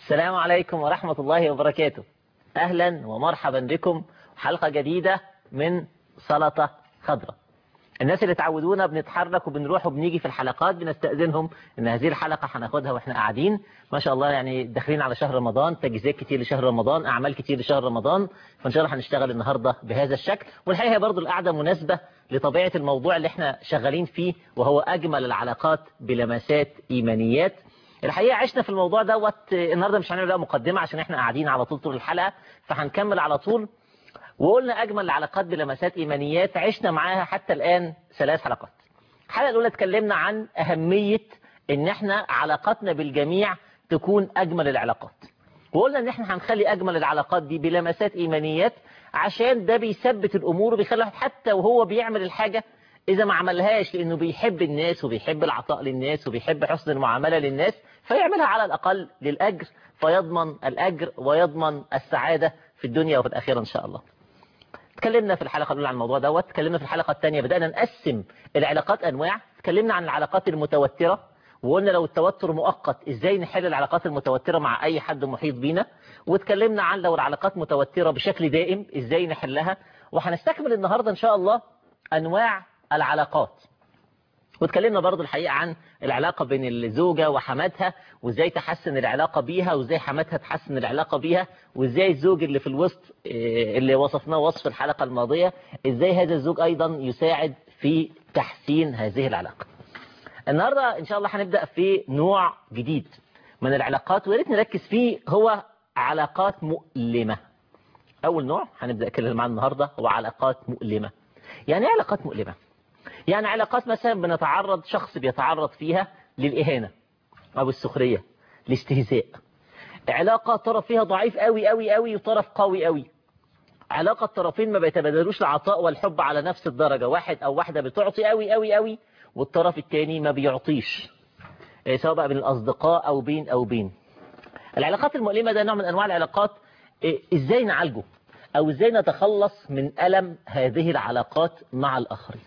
السلام عليكم ورحمة الله وبركاته. أهلا ومرحبا بكم، حلقة جديدة من سلطة خضراء. الناس اللي تعودونا بنتحرك وبنروح وبنيجي في الحلقات بنستأذنهم ان هذه الحلقة هناخدها واحنا قاعدين. ما شاء الله يعني داخلين على شهر رمضان، تجهيزات كتير لشهر رمضان، اعمال كتير لشهر رمضان، فان شاء الله هنشتغل النهارده بهذا الشكل. والحقيقة برضو القعدة مناسبة لطبيعة الموضوع اللي احنا شغالين فيه، وهو اجمل العلاقات بلمسات ايمانيات. الحقيقة عشنا في الموضوع دوت. النهارده مش هنعمل بقى مقدمة عشان احنا قاعدين على طول الحلقة، فهنكمل على طول. وقلنا أجمل العلاقات بلمسات إيمانيات عشنا معاها حتى الآن 3 حلقات. الحلقة الأولى اتكلمنا عن أهمية إن احنا علاقاتنا بالجميع تكون أجمل العلاقات، وقلنا إن احنا هنخلي أجمل العلاقات دي بلمسات إيمانيات، عشان ده بيثبت الأمور وبيخلي حتى وهو بيعمل الحاجة إذا ما عملهاش لأنه بيحب الناس وبيحب العطاء للناس وبيحب حسن المعاملة للناس، فيعملها على الأقل للأجر، فيضمن الأجر ويضمن السعادة في الدنيا وفي الآخرة إن شاء الله. اتكلمنا في الحلقة الأولى عن الموضوع دوت. اتكلمنا في الحلقة الثانية بدأنا نقسم العلاقات أنواع. اتكلمنا عن العلاقات المتوترة، وقلنا لو التوتر مؤقت ازاي نحل العلاقات المتوترة مع أي حد محيط بينا. واتكلمنا عن لو العلاقات متوترة بشكل دائم ازاي نحلها. وهنستكمل النهاردة إن شاء الله أنواع العلاقات. واتكلمنا برضو الحقيقة عن العلاقة بين الزوجة وحماتها، وازاي تحسن العلاقة بيها، وازاي حماتها تحسن العلاقة بيها، وازاي الزوج اللي في الوسط اللي وصفناه وصف الحلقة الماضية ازاي هذا الزوج ايضا يساعد في تحسين هذه العلاقة. النهاردة ان شاء الله هنبدأ في نوع جديد من العلاقات، وياريت نركز فيه، هو علاقات مؤلمة. اول نوع هنبدأ نتكلم عنه النهاردة هو علاقات مؤلمة. يعني ايه علاقات مؤلمة؟ يعني علاقات مثلا شخص بيتعرض فيها للإهانة أو السخرية، الاستهزاء. علاقة طرف فيها ضعيف قوي قوي قوي وطرف قوي قوي. علاقة الطرفين ما بيتبادلوش العطاء والحب على نفس الدرجة، واحد أو واحدة بتعطي قوي قوي قوي والطرف الثاني ما بيعطيش، سواء بقى بين الأصدقاء أو بين. العلاقات المؤلمة ده نوع من أنواع العلاقات. إزاي نعالجه أو إزاي نتخلص من ألم هذه العلاقات مع الآخرين؟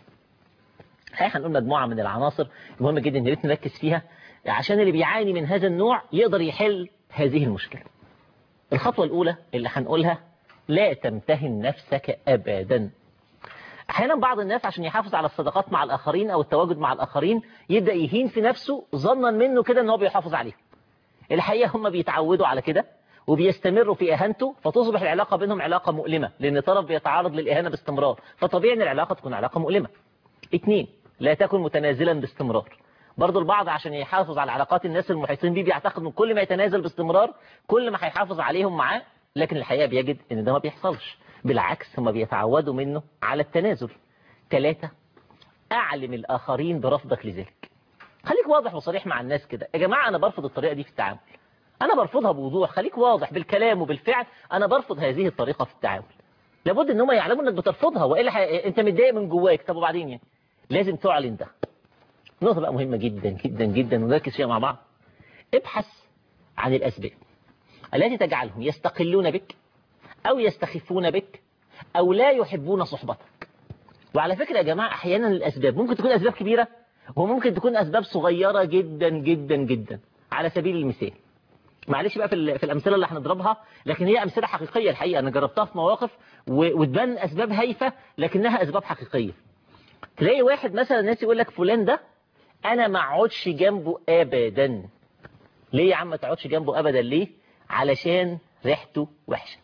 هنقول مجموعة من العناصر مهمة جدا يا ريت نركز فيها عشان اللي بيعاني من هذا النوع يقدر يحل هذه المشكلة. الخطوة الأولى اللي هنقولها: لا تمتهن نفسك أبدا. أحيانا بعض الناس عشان يحافظ على الصداقات مع الآخرين أو التواجد مع الآخرين يبدأ يهين في نفسه ظنا منه كده ان هو بيحافظ عليه. الحقيقة هم بيتعودوا على كده وبيستمروا في إهانته، فتصبح العلاقة بينهم علاقة مؤلمة، لأن طرف بيتعرض للإهانة باستمرار، فطبيعي ان العلاقة تكون علاقة مؤلمة. 2: لا تكن متنازلا باستمرار. برضو البعض عشان يحافظ على علاقات الناس المحيطين بيه بيعتقد ان كل ما يتنازل باستمرار كل ما هيحافظ عليهم معاه، لكن الحقيقة بيجد ان ده ما بيحصلش، بالعكس هم بيتعودوا منه على التنازل. 3: اعلم الآخرين برفضك لذلك. خليك واضح وصريح مع الناس كده: يا جماعة أنا برفض الطريقة دي في التعامل، أنا برفضها بوضوح. خليك واضح بالكلام وبالفعل: أنا برفض هذه الطريقة في التعامل. لابد ان هم يعلموا انك بترفضها، والا انت متضايق من جواك. طب وبعدين يعني لازم تعلن ده. نقطة بقى مهمة جدا جدا جدا ونركز فيها مع بعض: ابحث عن الأسباب التي تجعلهم يستقلون بك أو يستخفون بك أو لا يحبون صحبتك. وعلى فكرة يا جماعة أحيانا الأسباب ممكن تكون أسباب كبيرة وممكن تكون أسباب صغيرة جدا جدا جدا. على سبيل المثال، معلش بقى في الأمثلة اللي هنضربها، لكن هي أمثلة حقيقية الحقيقة، أنا جربتها في مواقف وتبان أسباب هايفة لكنها أسباب حقيقية. تلاقي واحد مثلا الناس يقول لك فلان ده أنا ما اقعدش جنبه أبدا. ليه يا عم ما تقعدش جنبه أبدا؟ ليه؟ علشان ريحته وحشة.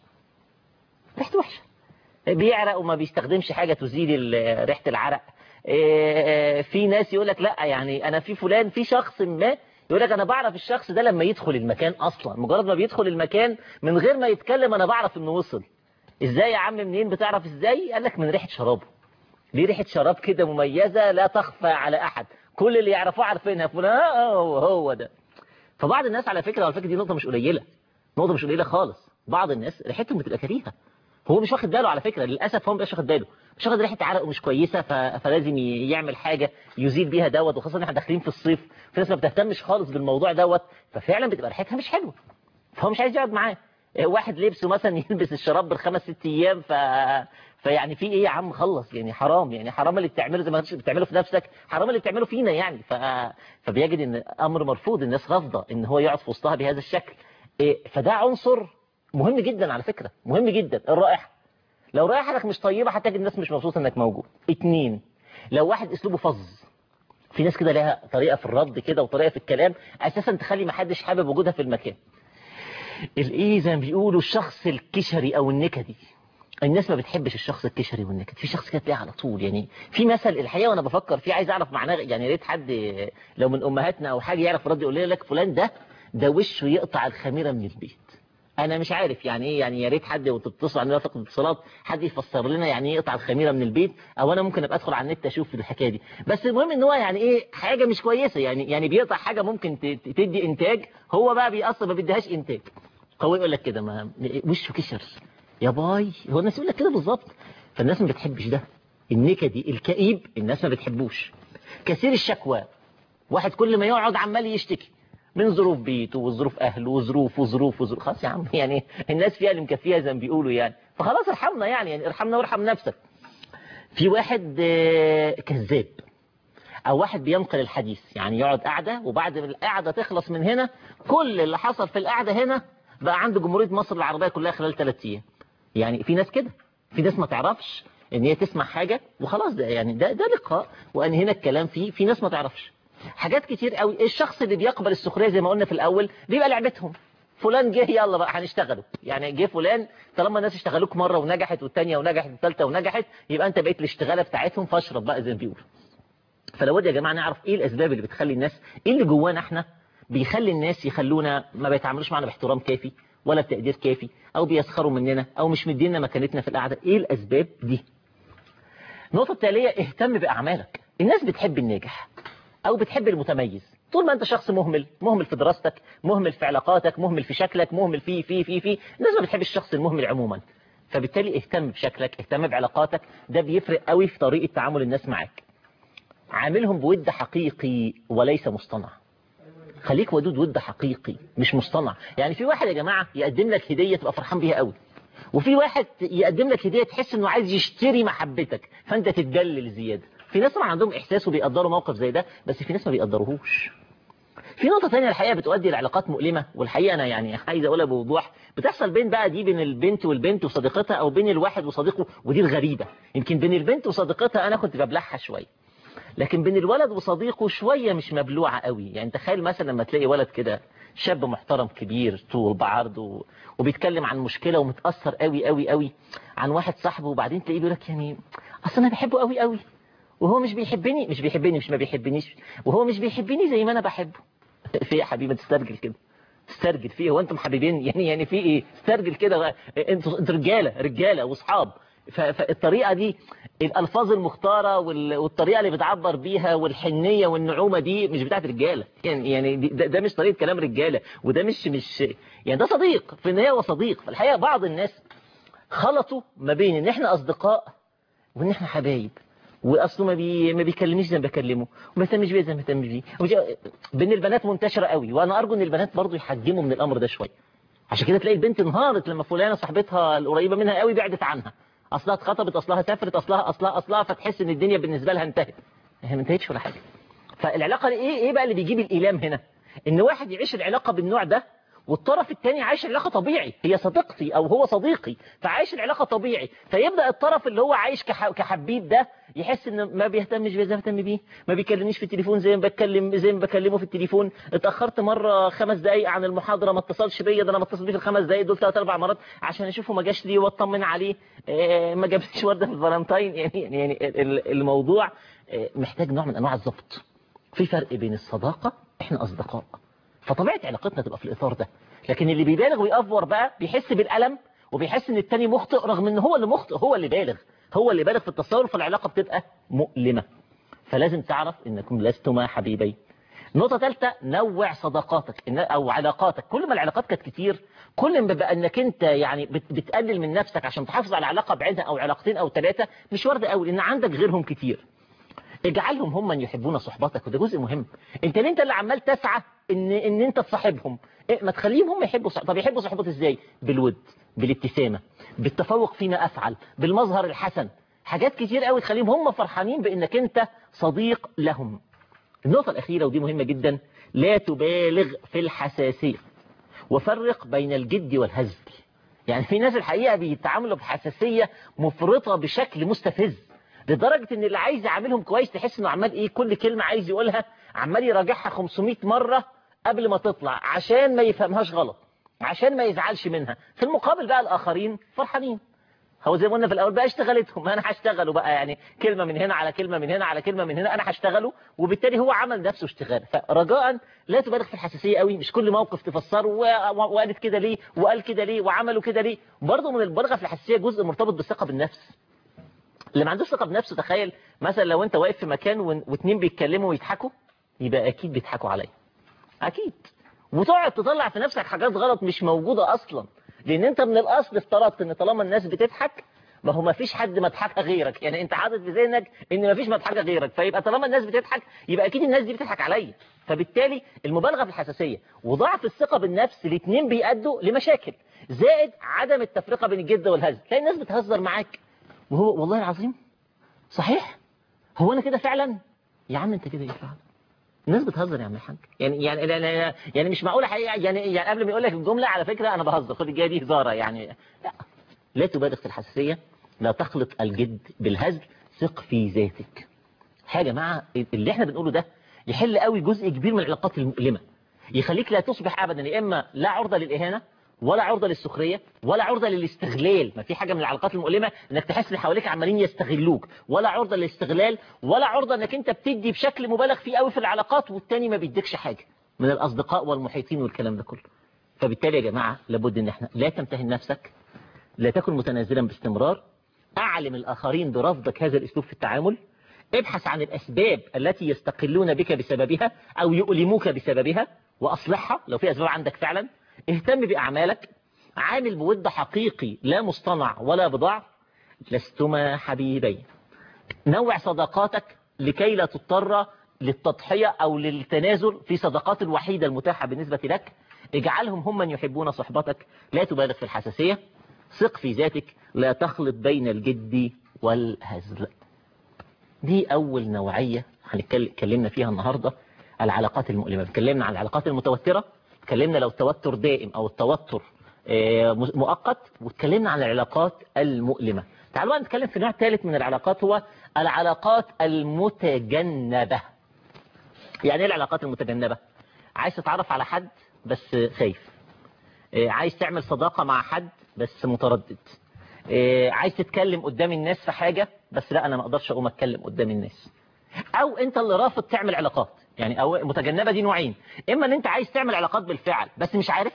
ريحته وحشة، بيعرق وما بيستخدمش حاجة تزيل ريحة العرق. في ناس يقول لك لا، يعني أنا في فلان، في شخص ما يقول لك أنا بعرف الشخص ده لما يدخل المكان أصلا، مجرد ما بيدخل المكان من غير ما يتكلم أنا بعرف إنه وصل. إزاي يا عم؟ منين بتعرف إزاي؟ قال لك من ريحة شرابه. ليه؟ ريحة شراب كده مميزة لا تخفى على أحد، كل اللي يعرفوه عارفينها، فلان هو ده. فبعض الناس على فكرة دي نقطة مش قليلة، نقطة مش قليلة خالص. بعض الناس ريحتهم بتبقى كريهة، هو مش واخد باله على فكرة، للأسف هو مش واخد باله، مش واخد ريحة عرقه مش كويسة، فلازم يعمل حاجة يزيل بيها دوت. وخاصة ان احنا داخلين في الصيف، في ناس ما بتهتمش خالص بالموضوع دوت، ففعلا بتبقى ريحتها مش حلوة، فهو مش عايز يقعد معاه. واحد لبسه مثلا يلبس الشراب بالخمس ست ايام، فيعني في ايه يا عم؟ خلص يعني، حرام، يعني حرام اللي بتعمله زي ما انت بتعمله في نفسك، حرام اللي بتعمله فينا يعني. فبيجد ان امر مرفوض، الناس رافضه ان هو يقعد في وسطها بهذا الشكل. فده عنصر مهم جدا على فكرة، مهم جدا. الرائحة، لو رائحتك مش طيبة هتجد الناس مش مبسوطة انك موجود. 2، لو واحد اسلوبه فظ، في ناس كده لها طريقة في الرد كده وطريقة في الكلام اساسا تخلي ما حدش حابب وجودها في المكان. الايه زي ما بيقولوا الشخص الكشري او النكدي، الناس ما بتحبش الشخص الكشري والنكد. في شخص كده تلاقيه على طول، يعني في مثل الحقيقه وانا بفكر فيه عايز اعرف معناه، يعني يا ريت حد لو من امهاتنا او حاجه يعرف رد يقول لك فلان ده وشه يقطع الخميره من البيت. انا مش عارف يعني ايه، يعني يا ريت حد وتتصل عندنا فقط اتصالات حد يفسر لنا يعني ايه يقطع الخميره من البيت، او انا ممكن ابقى ادخل على النت اشوف الحكايه دي. بس المهم ان هو يعني ايه حاجه مش كويسه، يعني بيقطع حاجه ممكن تدي انتاج، هو بقى بيأثر ما بيديهاش انتاج. هو يقول لك كده ما وشه كشر يا باي، هو الناس يقول لك كده بالظبط. فالناس ما بتحبش ده، النكدي الكئيب الناس ما بتحبوش. كثير الشكوى، واحد كل ما يقعد عمال يشتكي من ظروف بيته وظروف اهله وظروف خلاص يا عم، يعني الناس فيها اللي مكفيها زي ما بيقولوا يعني، فخلاص ارحمنا يعني ارحمنا وارحم نفسك. في واحد كذاب، او واحد بينقل الحديث، يعني يقعد قاعده وبعد ما القعده تخلص من هنا كل اللي حصل في القعده هنا بقى عند جمهوريه مصر العربيه كلها خلال 3 ايام. يعني في ناس كده، في ناس ما تعرفش ان هي تسمع حاجه وخلاص، ده يعني ده لقاء وان هنا الكلام فيه، في ناس ما تعرفش حاجات كتير قوي. الشخص اللي بيقبل السخريه زي ما قلنا في الاول بيبقى لعبتهم، فلان جه يلا بقى هنشتغله، يعني جه فلان طالما الناس اشتغلوك مره ونجحت والثانيه ونجحت والثالثه ونجحت يبقى انت بقيت الاشتغاله بتاعتهم، فاشرب بقى زي ما بيقولوا. فلابد يا جماعه نعرف ايه الاسباب اللي بتخلي الناس، ايه اللي جوانا احنا بيخلي الناس يخلونا ما بيتعاملوش معنا باحترام كافي ولا بتقدير كافي، او بيسخروا مننا او مش مدينا مكانتنا في القعده. ايه الاسباب دي؟ النقطه التاليه، اهتم باعمالك. الناس بتحب الناجح او بتحب المتميز. طول ما انت شخص مهمل في دراستك، مهمل في علاقاتك، مهمل في شكلك، مهمل في الناس ما بتحبش الشخص المهمل عموما. فبالتالي اهتم بشكلك، اهتم بعلاقاتك، ده بيفرق قوي في طريقه تعامل الناس معاك. عاملهم بود حقيقي وليس مصطنع. خليك ودود ود حقيقي مش مصطنع. يعني في واحد يا جماعة يقدم لك هدية تبقى فرحان بيها قوي، وفي واحد يقدم لك هدية تحس انه عايز يشتري محبتك فانت تتدلل زيادة. في ناس طبعا عندهم احساس وبيقدروا موقف زي ده، بس في ناس ما بيقدروهوش. في نقطة تانية الحقيقة بتؤدي لعلاقات مؤلمة، والحقيقة أنا يعني عايز أقولها بوضوح، بتحصل بين بقى دي بين البنت والبنت وصديقتها، أو بين الواحد وصديقه، ودي الغريبة. يمكن بين البنت وصديقتها أنا كنت ببلعها شوية، لكن بين الولد وصديقه شوية مش مبلوعة قوي. يعني تخيل مثلا لما تلاقي ولد كده شاب محترم كبير طول بعرض وبيتكلم عن مشكلة ومتأثر قوي قوي قوي عن واحد صاحبه، وبعدين تلاقيه بيقول لك يعني أصل أنا بحبه قوي قوي وهو مش بيحبني مش ما بيحبنيش، وهو مش بيحبني زي ما أنا بحبه. في يا حبيبي تسترجل كده، تسترجل فيه، هو انتم حبيبين يعني في ايه؟ استرجل كده، انتوا رجاله واصحاب. فالطريقه دي، الالفاظ المختاره والطريقه اللي بتعبر بيها والحنيه والنعومه دي مش بتاعت رجاله، يعني ده مش طريقه كلام رجاله، وده مش يعني ده صديق في النهايه، هو صديق. في الحقيقه بعض الناس خلطوا ما بين ان احنا اصدقاء وان احنا حبايب، واصله ما بيكلمنيش زي ما بكلمه، وما يهتمش بيا زي ما بيهتمش بيه. بين البنات منتشره قوي، وانا ارجو ان البنات برضو يحجموا من الامر ده شويه. عشان كده تلاقي البنت انهارت لما فلانه صاحبتها القريبه منها قوي بعدت عنها، اصلها اتخطبت، اصلها سافرت، اصلها، فتحس ان الدنيا بالنسبه لها انتهت. هي ما انتهتش ولا حاجه. فالعلاقه ايه بقى اللي بيجيب الايلام هنا؟ ان واحد يعيش العلاقه بالنوع ده والطرف الثاني عايش العلاقه طبيعي، هي صديقتي او هو صديقي فعايش العلاقه طبيعي، فيبدا الطرف اللي هو عايش كحبيب ده يحس ان ما بيهتمش بيه زي ما بهتم بيه، ما بيكلمنيش في التليفون زي ما بكلمه في التليفون، اتاخرت مره 5 دقائق عن المحاضره ما اتصلش بيا، ده انا متصل بيه في ال5 دقائق دول 3 4 مرات عشان اشوفه ما جاش ليه واطمن عليه، ما جابليش ورده في الفالنتاين. يعني الموضوع محتاج نوع من انواع الضبط. في فرق بين الصداقه، احنا اصدقاء فطبيعه علاقتنا تبقى في الاطار ده، لكن اللي بيبالغ ويأفور بقى بيحس بالألم وبيحس ان التاني مخطئ رغم ان هو اللي مخطئ، هو اللي بالغ في التصور، فالعلاقة بتبقى مؤلمة. فلازم تعرف انكم لستما حبيبين. نقطة ثالثة، نوع صداقاتك او علاقاتك. كل ما العلاقات كانت كتير كل ما بقى انك انت يعني بتقلل من نفسك عشان تحافظ على علاقة بعيدها او علاقتين او 3 مش وارد قوي لان عندك غيرهم كتير. اجعلهم هم من يحبون صحبتك، وده جزء مهم. انت اللي عمال تسعى ان انت تصاحبهم، ما تخليهم هم يحبوا طب يحبوا صحبتك ازاي؟ بالود، بالابتسامه، بالتفوق فيما افعل، بالمظهر الحسن، حاجات كتير قوي تخليهم هم فرحانين بانك انت صديق لهم. النقطه الاخيره ودي مهمه جدا، لا تبالغ في الحساسيه. وفرق بين الجد والهزل. يعني في ناس الحقيقة بيتعاملوا بحساسية مفرطة بشكل مستفز، لدرجة ان اللي عايز يعاملهم كويس تحس انه عمال ايه، كل كلمة عايز يقولها عمال يراجعها 500 مرة قبل ما تطلع عشان ما يفهمهاش غلط، عشان ما يزعلش منها. في المقابل بقى الآخرين فرحانين. هو زي ما قلنا في الأول بقى اشتغلتهم، أنا هشتغله بقى، يعني كلمة من هنا على كلمة من هنا على كلمة من هنا، أنا هشتغله، وبالتالي هو عمل نفسه اشتغال. فرجاء لا تبالغ في الحساسية قوي، مش كل موقف تفسره وقالت كده ليه وقال كده ليه وعملوا كده ليه. برضه من البالغة في الحساسية جزء مرتبط بالثقة بالنفس. اللي ما عندوش ثقة بنفسه، تخيل مثلا لو أنت واقف في مكان واتنين بيتكلموا ويضحكوا، يبقى أكيد بيضحكوا عليا، أكيد، وتقعد تطلع في نفسك حاجات غلط مش موجودة أصلا، لأن أنت من الأصل افترضت إن طالما الناس بتضحك ما هو ما فيش حد مضحكة غيرك، يعني أنت حاطط في ذهنك إن ما فيش مضحكة غيرك، فيبقى طالما الناس بتضحك يبقى أكيد الناس دي بتضحك عليا. فبالتالي المبالغة في الحساسية وضعف الثقة بالنفس الاثنين بيؤدوا لمشاكل، زائد عدم التفرقة بين الجد والهزل. تلاقي الناس بتهزر معاك وهو والله العظيم صحيح، هو أنا كده فعلا، يا عم أنت كده إيه فعلا؟ الناس بتهزر يا عم الحاج، يعني مش معقوله حقيقه، يعني قبل ما يقول لك الجمله على فكره انا بهزر، خد الجايه دي هزاره يعني. لا تبالغ في الحساسيه، لا تخلط الجد بالهزل، ثق في ذاتك. حاجه يا جماعه اللي احنا بنقوله ده يحل قوي جزء كبير من العلاقات المؤلمه، يخليك لا تصبح ابدا يا اما لا عرضه للاهانه ولا عرضة للسخرية ولا عرضة للاستغلال. ما في حاجة من العلاقات المؤلمة انك تحس اللي حواليك عمالين يستغلوك، ولا عرضة للاستغلال، ولا عرضة انك انت بتدي بشكل مبالغ فيه قوي في العلاقات والتاني ما بيديكش حاجة من الاصدقاء والمحيطين والكلام ده كله. فبالتالي يا جماعة لابد ان احنا لا تمتهن نفسك، لا تكن متنازلا باستمرار، اعلم الاخرين برفضك هذا الاسلوب في التعامل، ابحث عن الاسباب التي يستقلون بك بسببها او يؤلموك بسببها واصلحها لو في اسباب عندك فعلا، اهتم باعمالك، عامل بود حقيقي لا مصطنع ولا بضاع، لستما حبيبين. نوع صداقاتك لكي لا تضطر للتضحية او للتنازل في صداقات الوحيدة المتاحة بالنسبة لك، اجعلهم هم من يحبون صحبتك. لا تبالغ في الحساسية، ثق في ذاتك، لا تخلط بين الجد والهزل. دي أول نوعية هنتكلمنا فيها النهاردة، العلاقات المؤلمة. اتكلمنا عن العلاقات المتوترة، اتكلمنا لو التوتر دائم أو التوتر مؤقت، واتكلمنا عن العلاقات المؤلمة. تعالوا بقى نتكلم في نوع ثالث من العلاقات، هو العلاقات المتجنبة. يعني ايه العلاقات المتجنبة؟ عايز تتعرف على حد بس خايف، عايز تعمل صداقة مع حد بس متردد، عايز تتكلم قدام الناس في حاجة بس لا أنا ما أقدرش أقوم أتكلم قدام الناس، أو أنت اللي رافض تعمل علاقات. يعني أو متجنبة دي نوعين، إما أن أنت عايز تعمل علاقات بالفعل بس مش عارف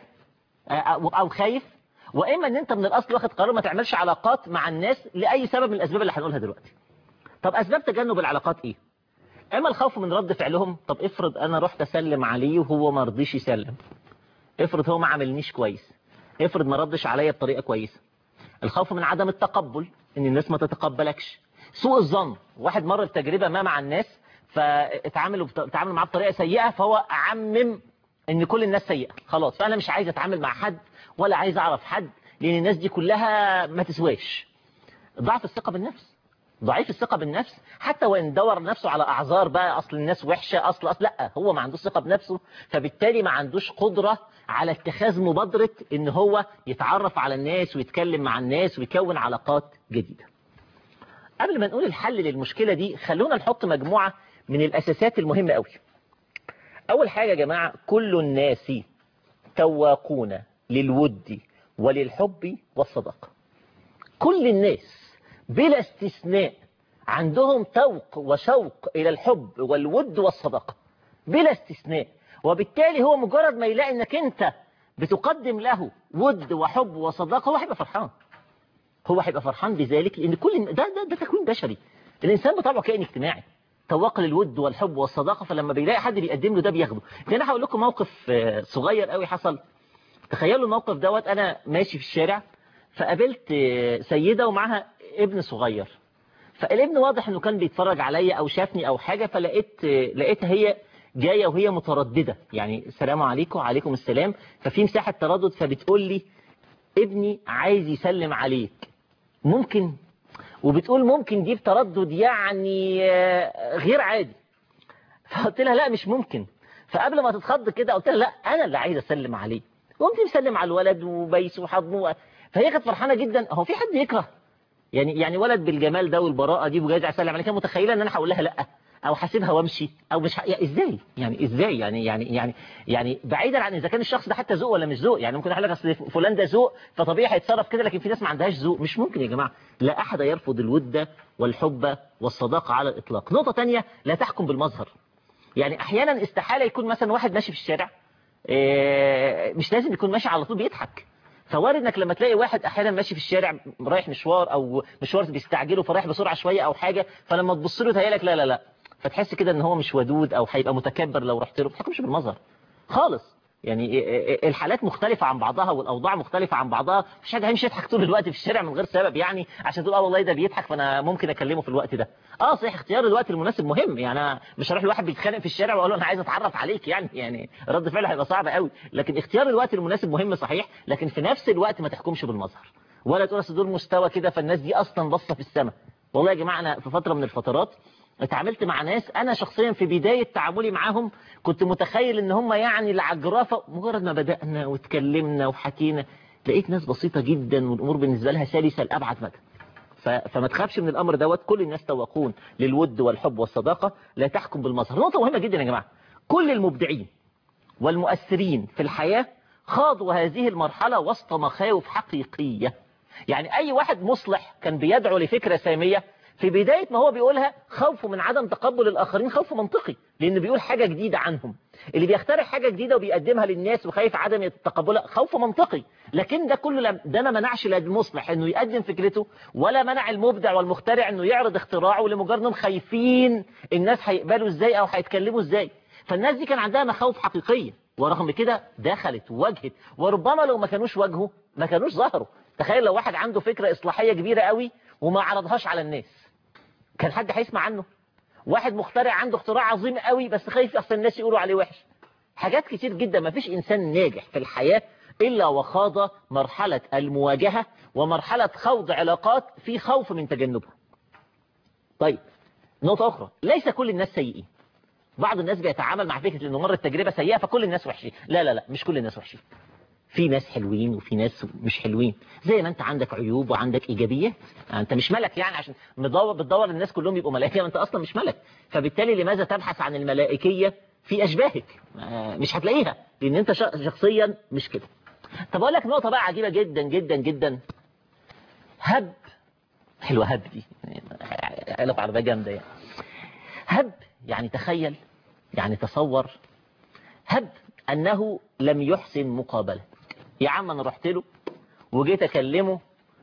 أو خايف، وإما أن أنت من الأصل واخد قرار ما تعملش علاقات مع الناس لأي سبب من الأسباب اللي هنقولها دلوقتي. طب أسباب تجنب العلاقات إيه؟ إما الخوف من رد فعلهم. طب افرض أنا رحت أسلم عليه وهو ما رضيش يسلم، افرض هو ما عملنيش كويس، افرض ما ردش عليا بطريقة كويسة. الخوف من عدم التقبل، ان الناس ما تتقبلكش. سوء الظن، واحد مر بتجربة ما مع الناس فتعاملوا معاه بطريقة سيئة فهو عمم ان كل الناس سيئة، خلاص فانا مش عايز اتعامل مع حد ولا عايز اعرف حد لان الناس دي كلها ما تسواش. ضعف الثقة بالنفس، ضعيف الثقة بالنفس، حتى وان دور نفسه على اعذار بقى اصل الناس وحشة اصل لا، هو ما عندوش ثقة بنفسه، فبالتالي ما عندوش قدرة على اتخاذ مبادرة ان هو يتعرف على الناس ويتكلم مع الناس ويكون علاقات جديدة. قبل ما نقول الحل للمشكلة دي خلونا نحط مجموعة من الاساسات المهمة قوي. اول حاجة يا جماعة، كل الناس تواقون للود وللحب والصداقة. كل الناس بلا استثناء عندهم توق وشوق إلى الحب والود والصداقة بلا استثناء، وبالتالي هو مجرد ما يلاقي انك انت بتقدم له ود وحب وصداقة هو هيبقى فرحان، هو هيبقى فرحان بذلك، لأن كل ده تكوين بشري. الإنسان بطبعه كائن اجتماعي توق للود والحب والصداقة، فلما بيلاقي حد بيقدم له ده بياخده. أنا هقول لكم موقف صغير قوي حصل. تخيلوا الموقف دوت، أنا ماشي في الشارع فقابلت سيدة ومعها ابن صغير، فالابن واضح انه كان بيتفرج عليا او شافني او حاجة، لقيتها هي جاية وهي مترددة، يعني السلام عليكم وعليكم السلام، ففي مساحة تردد، فبتقول لي ابني عايز يسلم عليك ممكن، وبتقول ممكن دي بتردد يعني غير عادي. فقلت لها لا مش ممكن، فقبل ما تتخض كده قلت لها لا انا اللي عايز اسلم عليه. قمت مسلم على الولد وبيس وحضنه، فهي كانت فرحانه جدا. هو في حد يكره يعني ولد بالجمال ده والبراءه دي وجاي اسلم عليها، كان متخيله ان انا هقول لها لا او هسيبها وامشي او مش يعني ازاي يعني بعيدا عن اذا كان الشخص ده حتى ذوق ولا مش ذوق. يعني ممكن اقول لك اصل فلان ده ذوق فطبيعي هيتصرف كده، لكن في ناس ما عندهاش ذوق. مش ممكن يا جماعه، لا احد يرفض الود والحب والصداقه على الاطلاق. نقطه ثانيه، لا تحكم بالمظهر. يعني احيانا استحاله يكون مثلا واحد ماشي في الشارع مش لازم يكون ماشي على طول بيضحك. فوارد انك لما تلاقي واحد احيانا ماشي في الشارع رايح مشوار او مشوار بيستعجله فرايح بسرعه شويه او حاجه، فلما تبص له تهيألك لا لا لا، فتحس كده ان هو مش ودود او هيبقى متكبر لو رحت له. ما تحكمش بالمظهر خالص. يعني الحالات مختلفة عن بعضها والأوضاع مختلفة عن بعضها. مش حد هيمشي يضحك طول الوقت في الشارع من غير سبب يعني عشان تقول والله ده بيضحك فأنا ممكن أكلمه في الوقت ده. صحيح اختيار الوقت المناسب مهم. يعني أنا مش هروح لواحد بيتخانق في الشارع وأقول له أنا عايز أتعرف عليك، يعني رد فعله هيبقى صعب قوي. لكن اختيار الوقت المناسب مهم صحيح، لكن في نفس الوقت ما تحكمش بالمظهر ولا تقول أصل دول مستوى كده فالناس دي أصلا باصة في السماء. والله يا جماعة أنا في فترة من الفترات اتعاملت مع ناس انا شخصيا في بداية تعاملي معاهم كنت متخيل ان هم يعني العجرافة. مجرد ما بدأنا واتكلمنا وحكينا لقيت ناس بسيطة جدا والامور بالنسبة لها سلسة لأبعد مدى. فما تخافش من الامر دوت. كل الناس توقون للود والحب والصداقة، لا تحكم بالمظهر. نقطة مهمة جدا يا جماعة، كل المبدعين والمؤثرين في الحياة خاضوا هذه المرحلة وسط مخاوف حقيقية. يعني اي واحد مصلح كان بيدعو لفكرة سامية في بداية ما هو بيقولها خوفه من عدم تقبل الآخرين خوف منطقي، لأنه بيقول حاجة جديدة عنهم. اللي بيخترع حاجة جديدة وبيقدمها للناس وخايف عدم تقبلها خوف منطقي. لكن ده كله ده ما منعش المصلح انه يقدم فكرته، ولا منع المبدع والمخترع انه يعرض اختراعه لمجرد انهم خايفين الناس هيقبلوا ازاي او هيتكلموا ازاي. فالناس دي كان عندها مخاوف حقيقية، ورغم كده دخلت وواجهت، وربما لو ما كانوش واجهوا ما كانوش ظهروا. تخيل لو واحد عنده فكرة إصلاحية كبيرة قوي وما عرضهاش على الناس، كان حد هيسمع عنه؟ واحد مخترع عنده اختراع عظيم قوي بس خايف اصل الناس يقولوا عليه وحش. حاجات كتير جدا. ما فيش انسان ناجح في الحياة الا وخاض مرحلة المواجهة ومرحلة خوض علاقات في خوف من تجنبها. طيب نقطة اخرى، ليس كل الناس سيئين. بعض الناس بيتعامل مع فكرة انه مرت تجربة سيئة فكل الناس وحشين. لا لا لا، مش كل الناس وحشين. في ناس حلوين وفي ناس مش حلوين، زي ما انت عندك عيوب وعندك ايجابيات. انت مش ملك يعني عشان بتدور الناس كلهم يبقوا ملائكه وانت اصلا مش ملك. فبالتالي لماذا تبحث عن الملائكيه في اشباهك؟ مش هتلاقيها لان انت شخصيا مش كده. طب اقول لك نقطه بقى عجيبه جدا جدا جدا. هب، حلوه هب دي، علاقه عربيه جامده يعني. هب يعني تخيل، يعني تصور. هب انه لم يحسن مقابله. يا عم انا رحت له وجيت اكلمه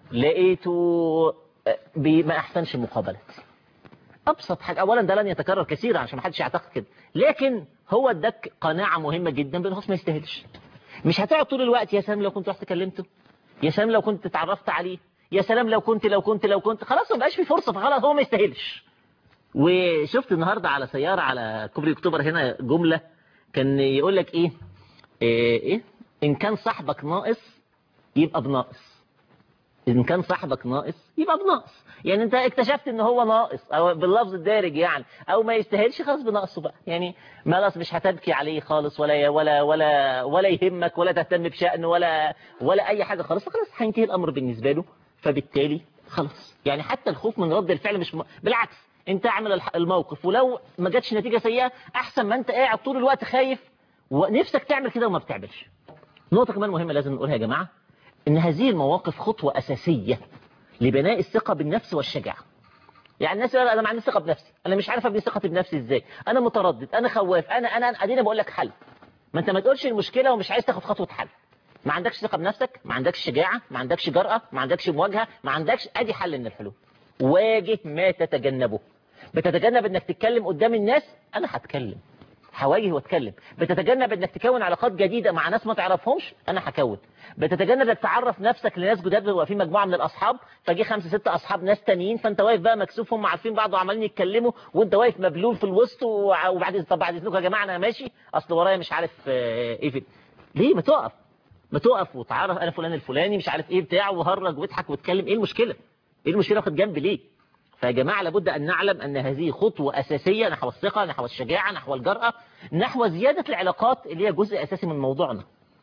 لقيته ما احسنش المقابله. ابسط حاجه، اولا ده لن يتكرر كثيرا عشان ما حدش يعتقد كده، لكن هو اداك قناعه مهمه جدا بان ما يستاهلش. مش هتقعد طول الوقت يا سلام لو كنت رحت كلمته، يا سلام لو كنت اتعرفت عليه، يا سلام لو كنت خلاص ما بقاش في فرصه، فخلاص هو ما يستاهلش. وشفت النهارده على سياره على كوبري اكتوبر هنا جمله كان يقول لك ايه ان كان صاحبك ناقص يبقى بناقص. إن كان صاحبك ناقص يبقى بناقص. يعني أنت اكتشفت إن هو ناقص أو باللفظ الدارج يعني أو ما يستاهلش، خلاص بناقصه بقى. يعني خلاص مش هتبكي عليه خالص ولا يهمك ولا تهتم بشأنه ولا أي حاجة خالص هينتهي الأمر بالنسبة له. فبالتالي خلاص يعني حتى الخوف من رد الفعل مش بالعكس، أنت اعمل الموقف ولو ما جاتش نتيجة سيئة أحسن ما أنت قاعد طول الوقت خايف ونفسك تعمل كده وما بتعملش. نقطة كمان مهمة لازم نقولها يا جماعة، إن هذه المواقف خطوة أساسية لبناء الثقة بالنفس والشجاعة. يعني الناس يقول أنا ما عنديش ثقة بنفسي، أنا مش عارف أبني ثقتي بنفسي إزاي، أنا متردد، أنا خواف، أنا أدينا بقول لك حل. ما أنت ما تقولش المشكلة ومش عايز تاخد خطوة حل. ما عندكش ثقة بنفسك، ما عندكش شجاعة، ما عندكش جرأة، ما عندكش مواجهة، ما عندكش. أدي حل من الحلول. واجه ما تتجنبه. بتتجنب إنك تتكلم قدام الناس، أنا هتكلم هواجه واتكلم. بتتجنب انك تكون علاقات جديدة مع ناس ما تعرفهمش، انا هكون. بتتجنب انك تعرف نفسك لناس جداد ويبقى في مجموعة من الاصحاب فجي 5 6 اصحاب ناس تانيين فانت واقف بقى مكسوف، هم عارفين بعض وعمالين يتكلموا وانت واقف مبلول في الوسط وبعد طب بعد اذنكم يا جماعه انا ماشي اصل ورايا مش عارف ايه في. ليه ما تقف وتعرف انا فلان الفلاني مش عارف ايه بتاع وهرج واضحك واتكلم. ايه المشكلة؟ واخد جنب ليه؟ فيا جماعة لابد أن نعلم أن هذه خطوة أساسية نحو الثقة، نحو الشجاعة، نحو الجرأة، نحو زيادة العلاقات اللي هي جزء أساسي من موضوعنا.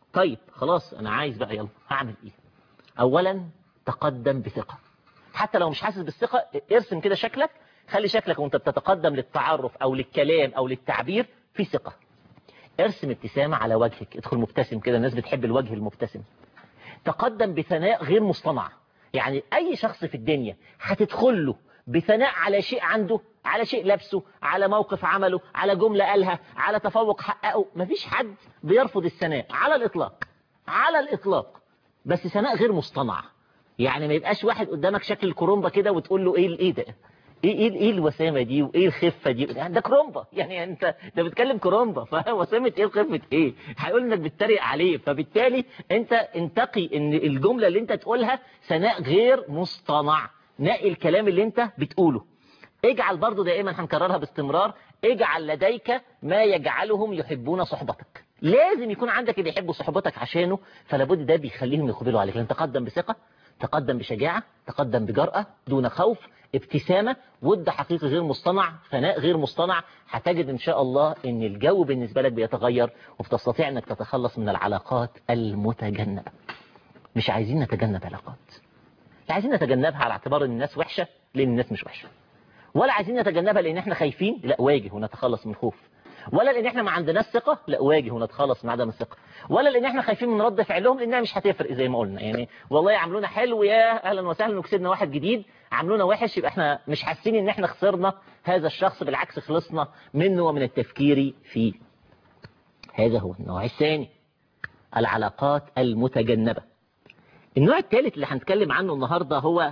طيب خلاص انا عايز بقى، يلا هعمل ايه؟ اولا تقدم بثقة، حتى لو مش حاسس بالثقة ارسم كده شكلك، خلي شكلك وانت بتتقدم للتعرف او للكلام او للتعبير في ثقة. ارسم ابتسامة على وجهك، ادخل مبتسم كده، الناس بتحب الوجه المبتسم. تقدم بثناء غير مصطنع، يعني اي شخص في الدنيا هتدخل له بثناء على شيء عنده، على شيء لابسه، على موقف عمله، على جملة قالها، على تفوق حققه، مفيش حد بيرفض الثناء على الإطلاق، على الإطلاق، بس ثناء غير مصطنع. يعني ما يبقاش واحد قدامك شكل الكرومبا كده وتقول له ايه ده، ايه الوسامه دي وايه الخفه دي، يعني ده كرومبا، يعني انت بتتكلم كرومبا، فوسامه ايه وخفه ايه؟ هيقول انك بتتريق عليه. فبالتالي انت انتقي ان الجمله اللي انت تقولها ثناء غير مصطنع، نقي الكلام اللي انت بتقوله. اجعل برضو دائما، هنكررها باستمرار، اجعل لديك ما يجعلهم يحبون صحبتك. لازم يكون عندك اللي يحبوا صحبتك عشانه، فلابد ده بيخليهم يقبلوا عليك. لان تقدم بثقة، تقدم بشجاعة، تقدم بجرأة دون خوف، ابتسامة، ود حقيقي غير مصطنع، ثناء غير مصطنع. هتجد ان شاء الله ان الجو بالنسبة لك بيتغير، وبتستطيع انك تتخلص من العلاقات المتجنبة. مش عايزين نتجنب علاقات، لا عايزين نتجنبها على اعتبار ان الناس وحشة لان الناس مش وحشة، ولا عايزين نتجنبها لان احنا خايفين، لا واجه ونتخلص من الخوف، ولا لان احنا ما عندناش ثقة، لا واجه ونتخلص من عدم الثقة، ولا لان احنا خايفين من رد فعلهم لانها مش هتفرق زي ما قلنا. يعني والله يعملونا حلو يا اهلا وسهلا وكسبنا واحد جديد، عملونا وحش يبقى احنا مش حاسين ان احنا خسرنا هذا الشخص، بالعكس خلصنا منه ومن التفكير فيه. هذا هو النوع الثاني، العلاقات المتجنبة. النوع الثالث اللي هنتكلم عنه النهاردة هو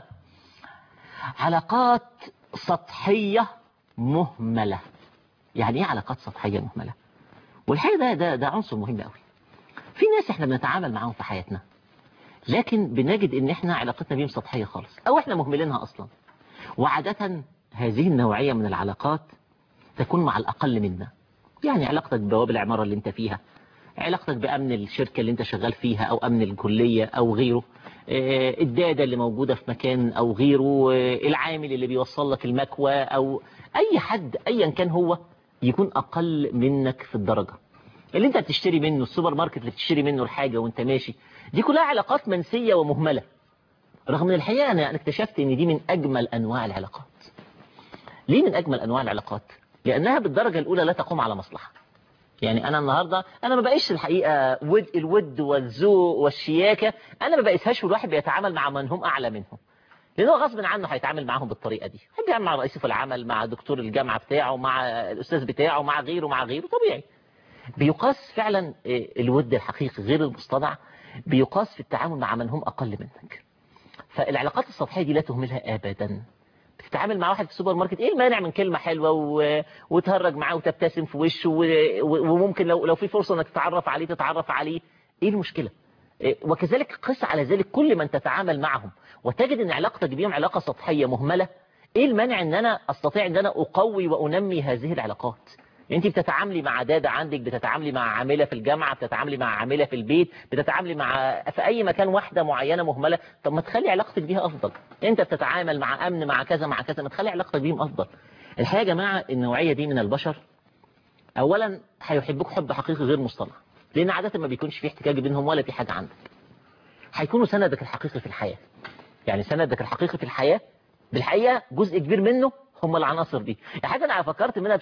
علاقات سطحية مهملة. يعني ايه علاقات سطحية مهملة؟ والحقيقة ده عنصر مهم قوي. في ناس احنا بنتعامل معاهم في حياتنا، لكن بنجد ان احنا علاقتنا بيهم سطحية خالص، او احنا مهملينها اصلا. وعادة هذه النوعية من العلاقات تكون مع الاقل منا. يعني علاقتك ببواب العمارة اللي انت فيها، علاقتك بأمن الشركة اللي انت شغال فيها او أمن الكلية او غيره، الدادة اللي موجودة في مكان او غيره، العامل اللي بيوصل لك المكوى، او اي حد ايا كان هو يكون اقل منك في الدرجة. اللي انت بتشتري منه، السوبر ماركت اللي بتشتري منه الحاجة وانت ماشي، دي كلها علاقات منسية ومهملة. رغم ان الحقيقة انا اكتشفت ان دي من اجمل انواع العلاقات. ليه من اجمل انواع العلاقات؟ لانها بالدرجة الاولى لا تقوم على مصلحة. يعني انا النهاردة انا ما بقيش الحقيقة الود والذوق والشياكة، انا ما بقيسهاش والواحد بيتعامل مع من هم اعلى منهم، لانه غصب عنه هيتعامل معاهم بالطريقة دي، هيتعامل مع رئيسه في العمل، مع دكتور الجامعة بتاعه، مع الاستاذ بتاعه، مع غيره طبيعي. بيقاس فعلا الود الحقيقي غير المصطنع، بيقاس في التعامل مع من هم اقل منك. فالعلاقات السطحية دي لا تهملها ابدا. بتتعامل مع واحد في السوبر ماركت، ايه المانع من كلمة حلوة وتهرج معاه وتبتسم في وشه وممكن لو في فرصة انك تتعرف عليه تتعرف عليه، ايه المشكلة؟ وكذلك قس على ذلك كل من تتعامل معهم وتجد ان علاقتك بيهم علاقة سطحية مهملة، ايه المانع ان انا استطيع ان انا اقوي وانمي هذه العلاقات؟ انت بتتعاملي مع دادة عندك، بتتعاملي مع عاملة في الجامعة، بتتعاملي مع عاملة في البيت، بتتعاملي مع في اي مكان واحدة معينة مهملة، طب ما تخلي علاقتك بيها افضل. انت بتتعامل مع امن، مع كذا مع كذا، ما تخلي علاقتك بيهم افضل. الحقيقة يا جماعة النوعية دي من البشر اولا هيحبوك حب حقيقي غير مصطنع، لان عادة ما بيكونش في احتكاك بينهم ولا في حاجة عندك. هيكونوا سندك الحقيقي في الحياة. يعني سندك الحقيقي في الحياة بالحقيقة جزء كبير منه هم العناصر دي. حاجة انا فكرت منها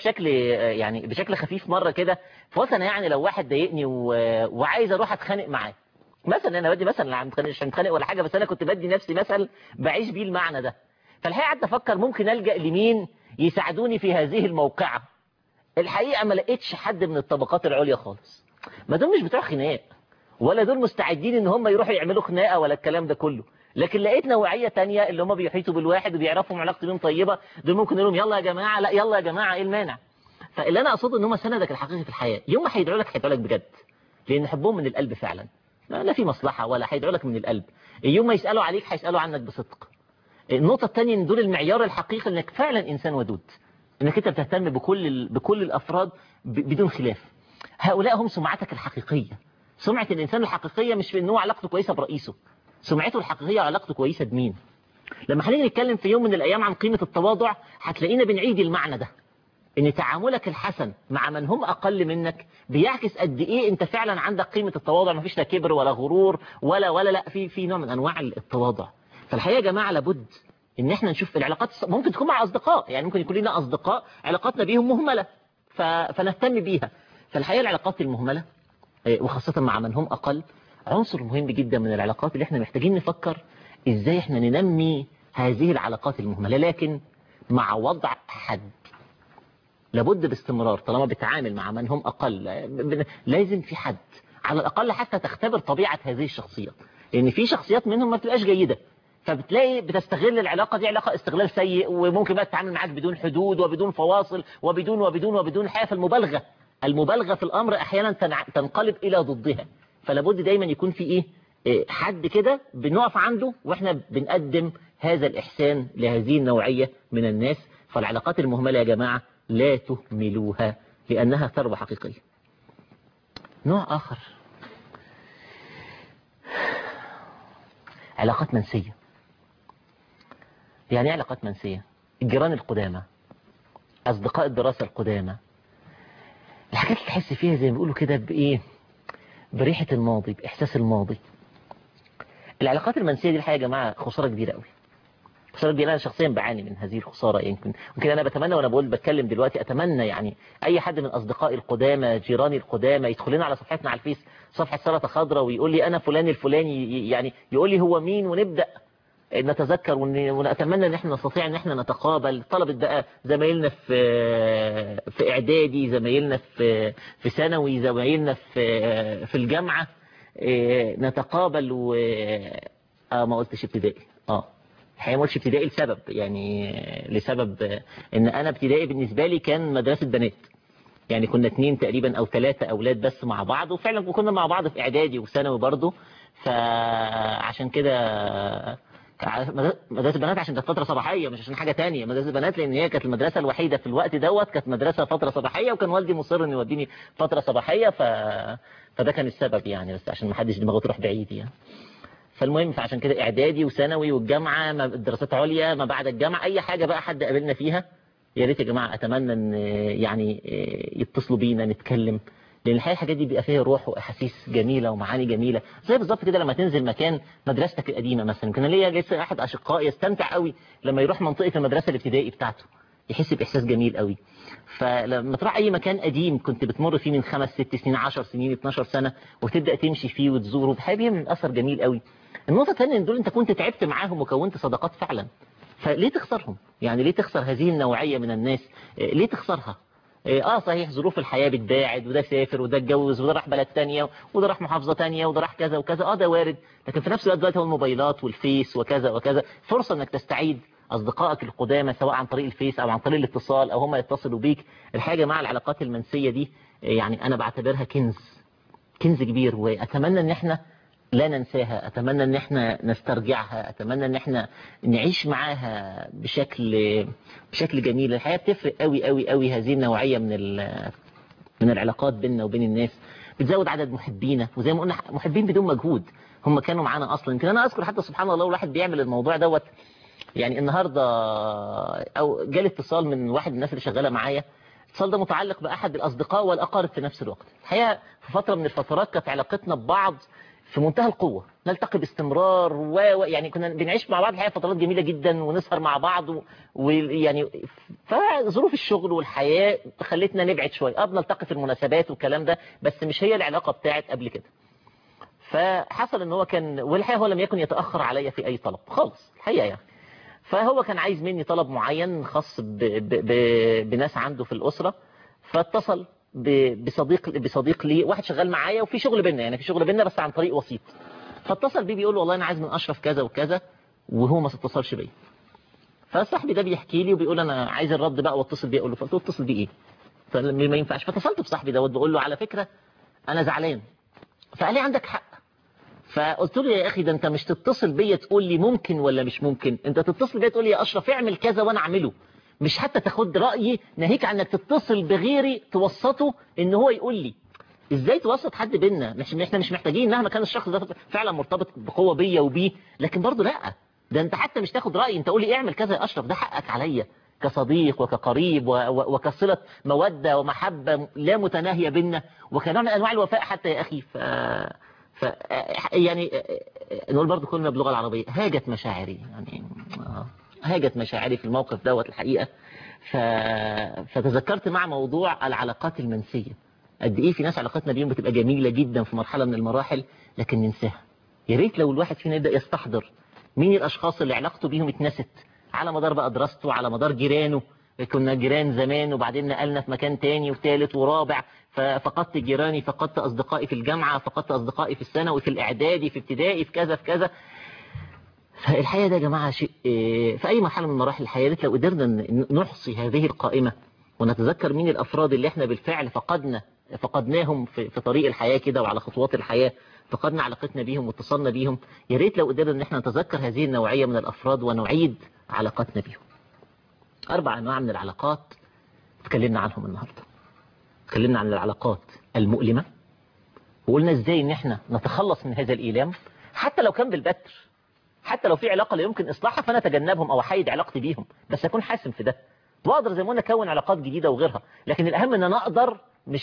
بشكل خفيف مرة كده، فقلت يعني لو واحد ضايقني وعايز اروح اتخانق معاه مثلا، انا بدي مثلا مش هنتخانق ولا حاجة، بس انا كنت بدي نفسي مثل بعيش بيه المعنى ده. فالحقيقة قعدت افكر ممكن الجأ لمين يساعدوني في هذه الموقعة. الحقيقة ما لقيتش حد من الطبقات العليا خالص. ما دول مش بتوع خناق، ولا دول مستعدين ان هم يروحوا يعملوا خناقة ولا الكلام ده كله. لكن لقيت نوعية تانية اللي هم بيحيطوا بالواحد وبيعرفوا علاقته بيهم طيبة، دول ممكن يقولوا يلا يا جماعة، لا يلا يا جماعة، ايه المانع؟ فاللي انا اقصده ان هم سندك الحقيقي في الحياة. يوم ما هيدعوا لك بجد، لان حبهم من القلب فعلا، لا في مصلحة ولا هيدعوا لك من القلب. يوم ما يسألوا عليك هيسألوا عنك بصدق. النقطة الثانية ان دول المعيار الحقيقي انك فعلا انسان ودود، انك انت بتهتم بكل الافراد بدون خلاف. هؤلاء هم سمعتك الحقيقية. سمعة الانسان الحقيقية مش في ان هو علاقته كويسة برئيسه، سمعته الحقيقية علاقته كويسة بمين. لما هنيجي نتكلم في يوم من الايام عن قيمة التواضع هتلاقينا بنعيد المعنى ده. ان تعاملك الحسن مع من هم اقل منك بيعكس قد ايه انت فعلا عندك قيمة التواضع. مفيش لا كبر ولا غرور ولا لا، في نوع من انواع التواضع. فالحقيقة يا جماعة لابد ان احنا نشوف العلاقات. ممكن تكون مع اصدقاء، يعني ممكن يكون لنا اصدقاء علاقاتنا بيهم مهملة فنهتم بيها. فالحقيقة العلاقات المهملة وخاصة مع من هم اقل عنصر مهم جدا من العلاقات اللي احنا محتاجين نفكر ازاي احنا ننمي هذه العلاقات المهملة، لكن مع وضع حد. لابد باستمرار طالما بتعامل مع من هم أقل لازم في حد على الأقل حتى تختبر طبيعة هذه الشخصيات، لأن في شخصيات منهم ما بتبقاش جيدة، فبتلاقي بتستغل العلاقة دي علاقة استغلال سيء، وممكن بقى تتعامل معاك بدون حدود وبدون فواصل وبدون الحقيقة. المبالغة في الأمر أحيانا تنقلب إلى ضدها. فلابد دايما يكون في حد كده بنقف عنده واحنا بنقدم هذا الإحسان لهذه النوعية من الناس. فالعلاقات المهملة يا جماعة لا تهملوها لأنها ثروة حقيقية. نوع آخر علاقات منسية. يعني ايه علاقات منسية؟ الجيران القدامى، أصدقاء الدراسة القدامى، الحاجات اللي تحس فيها زي ما بيقولوا كده بإيه، بريحة الماضي، بإحساس الماضي. العلاقات المنسية دي الحقيقة يا جماعة خسارة كبيرة قوي. خسارة كبيرة. أنا شخصيا بعاني من هذه الخسارة. يمكن أنا بتمنى وأنا بتكلم دلوقتي أتمنى يعني أي حد من أصدقائي القدامى جيراني القدامى يدخل لنا على صفحتنا على الفيس، صفحة سلطة خضراء، ويقول لي أنا فلان الفلاني، يعني يقول لي هو مين، ونبدأ نتذكر ونتمنى ان احنا نستطيع ان احنا نتقابل. طلبة بقى زمايلنا في اعدادي، زمايلنا في ثانوي، زمايلنا في الجامعة، نتقابل ما قلتش ابتدائي. الحقيقة ما قلتش ابتدائي لسبب، يعني لسبب ان انا ابتدائي بالنسبة لي كان مدرسة بنات، يعني كنا 2 تقريبا او 3 اولاد بس مع بعض، وفعلا كنا مع بعض في اعدادي وثانوي برضه. فعشان كده مدرسة بنات عشان كانت فترة صباحية، مش عشان حاجة تانية. مدرسة بنات لأن هي كانت المدرسة الوحيدة في الوقت دوت، كانت مدرسة فترة صباحية، وكان والدي مصر إنه يوديني فترة صباحية فده كان السبب يعني، بس عشان ما حدش دماغه تروح بعيد يعني. فالمهم فعشان كده إعدادي وثانوي والجامعة، دراسات عليا ما بعد الجامعة، أي حاجة بقى حد قابلنا فيها يا ريت يا جماعة أتمنى إن يعني يتصلوا بينا نتكلم، لأن الحقيقة الحاجات دي بيبقى فيها روح وأحاسيس جميلة ومعاني جميلة. زي بالظبط كده لما تنزل مكان مدرستك القديمة مثلا. كان ليا لسه أحد أشقائي يستمتع قوي لما يروح منطقة المدرسة الابتدائي بتاعته، يحس بإحساس جميل قوي. فلما تروح أي مكان قديم كنت بتمر فيه من 5 6 سنين 10 سنين 12 سنة وتبدأ تمشي فيه وتزوره، الحقيقة بيعمل أثر جميل قوي. النقطة الثانية إن دول أنت كنت تعبت معاهم وكونت صداقات فعلا، فليه تخسرهم؟ يعني ليه تخسر هذه النوعية من الناس؟ ليه تخسرها؟ صحيح ظروف الحياة بتباعد، وده سافر وده اتجوز وده راح بلد تانية وده راح محافظة تانية وده راح كذا وكذا، ده وارد. لكن في نفس الوقت دلوقتي هو الموبايلات والفيس وكذا وكذا، فرصة انك تستعيد اصدقائك القدامى سواء عن طريق الفيس او عن طريق الاتصال او هم يتصلوا بيك. الحاجة مع العلاقات المنسية دي يعني انا بعتبرها كنز كبير، واتمنى ان احنا لا ننساها، اتمنى ان احنا نسترجعها، اتمنى ان احنا نعيش معاها بشكل جميل. الحقيقة بتفرق قوي قوي قوي هذه النوعية من العلاقات بيننا وبين الناس، بتزود عدد محبينا، وزي ما قلنا محبين بدون مجهود، هم كانوا معانا اصلا. يمكن انا اذكر حتى سبحان الله الواحد بيعمل الموضوع دوت. يعني النهاردة او جالي اتصال من واحد من الناس اللي شغالة معايا، الاتصال ده متعلق بأحد الأصدقاء والأقارب في نفس الوقت. الحقيقة في فترة من الفترات كانت علاقتنا ببعض في منتهى القوة، نلتقي باستمرار يعني كنا بنعيش مع بعض الحقيقة فترات جميلة جدا ونسهر مع بعض ويعني فظروف الشغل والحياة خلتنا نبعد شوية. بنلتقي في المناسبات والكلام ده، بس مش هي العلاقة بتاعت قبل كده. فحصل ان هو كان، والحقيقة هو لم يكن يتأخر عليا في أي طلب خالص الحقيقة يعني. فهو كان عايز مني طلب معين خاص بناس عنده في الأسرة، فاتصل بصديق لي، واحد شغال معايا وفي شغل بينا، يعني في شغل بينا بس عن طريق وسيط. فاتصل بيه بيقول له والله انا عايز من اشرف كذا وكذا، وهو ما اتصلش بيا. فصاحبي ده بيحكي لي وبيقول انا عايز الرد بقى واتصل بيه. اقول له فقلت له اتصل بيه ايه؟ فما ينفعش. فاتصلت بصاحبي دوت بقول له على فكرة انا زعلان. فقال لي عندك حق. فقلت له يا اخي ده انت مش تتصل بيا تقول لي ممكن ولا مش ممكن، انت تتصل بيا تقول لي يا اشرف اعمل كذا وانا اعمله، مش حتى تاخد رايي، ناهيك عن انك تتصل بغيري توسطه ان هو يقول لي. ازاي توسط حد بينا؟ احنا مش محتاجين مهما كان الشخص ده فعلا مرتبط بقوه بيا وبيه، لكن برضه لا، ده انت حتى مش تاخد رايي، انت قول لي اعمل كذا يا اشرف، ده حقك عليا. كصديق وكقريب وكصلة مودة ومحبة لا متناهية بيننا، وكنوع من أنواع الوفاء حتى يا أخي. ف يعني نقول برضو كلمة باللغة العربية، هاجت مشاعري يعني، هاجت مشاعري في الموقف دوت الحقيقة. فتذكرت مع موضوع العلاقات المنسية، قد إيه في ناس علاقتنا بيهم بتبقى جميلة جدا في مرحلة من المراحل لكن ننساها. يا ريت لو الواحد فينا يبدأ يستحضر مين الأشخاص اللي علاقته بيهم اتنست على مدار بقى دراسته، على مدار جيرانه، كنا جيران زمان وبعدين نقلنا في مكان تاني وثالث ورابع، ففقدت جيراني، فقدت أصدقائي في الجامعة، فقدت أصدقائي في الثانوي، في الإعدادي، في ابتدائي، في كذا في كذا. فالحقيقة ده يا جماعة شيء في أي مرحلة من مراحل الحياة لو قدرنا نحصي هذه القائمة ونتذكر مين الأفراد اللي احنا بالفعل فقدناهم في طريق الحياة كده وعلى خطوات الحياة، فقدنا علاقتنا بيهم واتصلنا بيهم. يا ريت لو قدرنا ان احنا نتذكر هذه النوعية من الأفراد ونعيد علاقتنا بيهم. 4 أنواع من العلاقات اتكلمنا عنهم النهاردة. اتكلمنا عن العلاقات المؤلمة، وقلنا ازاي ان احنا نتخلص من هذا الإيلام حتى لو كان بالبتر، حتى لو في علاقة لا يمكن إصلاحها فأنا أتجنبهم أو أحيد علاقتي بيهم، بس أكون حاسم في ده وأقدر زي ما قلنا أكون علاقات جديدة وغيرها. لكن الأهم إن أنا أقدر،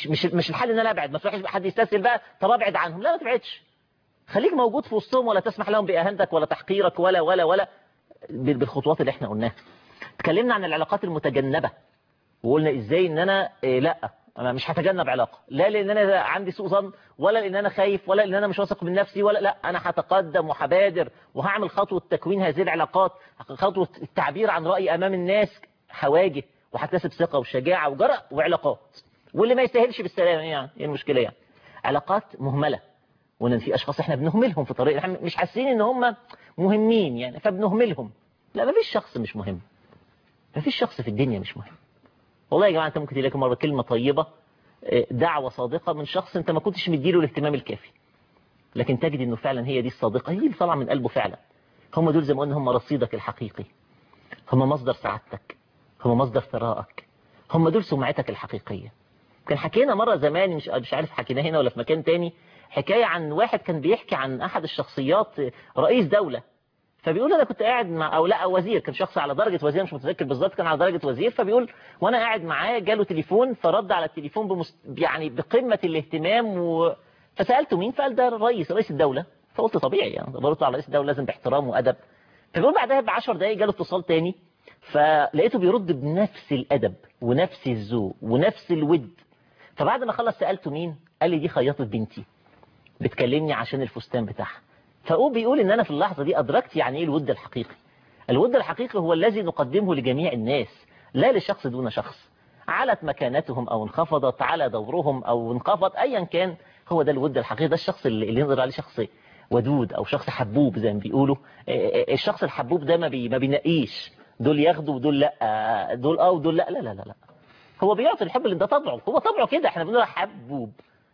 مش الحل إن أنا أبعد. ما تروحش حد يستسهل بقى طب أبعد عنهم، لا ما تبعدش، خليك موجود في وسطهم ولا تسمح لهم بإهانتك ولا تحقيرك ولا بالخطوات اللي احنا قلناها. اتكلمنا عن العلاقات المتجنبة وقلنا إزاي إن أنا أنا مش هتجنب علاقة، لا لأن أنا عندي سوء ظن، ولا لأن أنا خايف، ولا لأن أنا مش واثق من نفسي، ولا لا، أنا هتقدم وهبادر وهعمل خطوة تكوين هذه العلاقات، خطوة التعبير عن رأيي أمام الناس، هواجه وهكتسب ثقة وشجاعة وجرأة وعلاقات. واللي ما يستاهلش بالسلامة يعني إيه المشكلة يعني؟ علاقات مهملة، وإن في أشخاص إحنا بنهملهم في طريق، إحنا مش حاسين إن هم مهمين يعني فبنهملهم. لا، ما فيش شخص مش مهم، ما فيش شخص في الدنيا مش مهم. والله يا جماعة أنت ممكن تلاقي مرة كلمة طيبة، دعوة صادقة من شخص أنت ما كنتش مديله الاهتمام الكافي، لكن تجد أنه فعلا هي دي الصادقة، هي اللي طالعة من قلبه فعلا. هم دول زي ما قلنا هم رصيدك الحقيقي، هم مصدر سعادتك، هم مصدر ثرائك، هم دول سمعتك الحقيقية. كان حكينا مرة زمان، مش عارف حكينا هنا ولا في مكان تاني، حكاية عن واحد كان بيحكي عن أحد الشخصيات، رئيس دولة، فبيقول انا كنت قاعد مع او لا وزير، كان شخص على درجة وزير مش متذكر بالظبط، كان على درجة وزير. فبيقول وانا قاعد معاه جاله تليفون، فرد على التليفون يعني بقمة الاهتمام فسألته مين، فقال ده رئيس الدولة. فقلت طبيعي يعني برد على رئيس الدولة لازم باحترام وأدب. فبيقول بعدها ب10 دقايق جاله اتصال تاني، فلقيته بيرد بنفس الأدب ونفس الذوق ونفس الود. فبعد ما خلص سألته مين، قال لي دي خياطة بنتي بتكلمني عشان الفستان بتاعها. فهو بيقول ان انا في اللحظة دي ادركت يعني ايه الود الحقيقي. الود الحقيقي هو الذي نقدمه لجميع الناس، لا لشخص دون شخص، علت مكانتهم او انخفضت، على دورهم او انخفض، ايا كان. هو ده الود الحقيقي، ده الشخص اللي نقدر عليه شخص ودود او شخص حبوب زي ما بيقولوا. الشخص الحبوب ده ما بينقيش دول ياخدوا ودول لا، دول ودول لا لا لا لا، هو بيعطي الحب اللي ده طبعه، هو طبعه كده، احنا بنقول حبوب.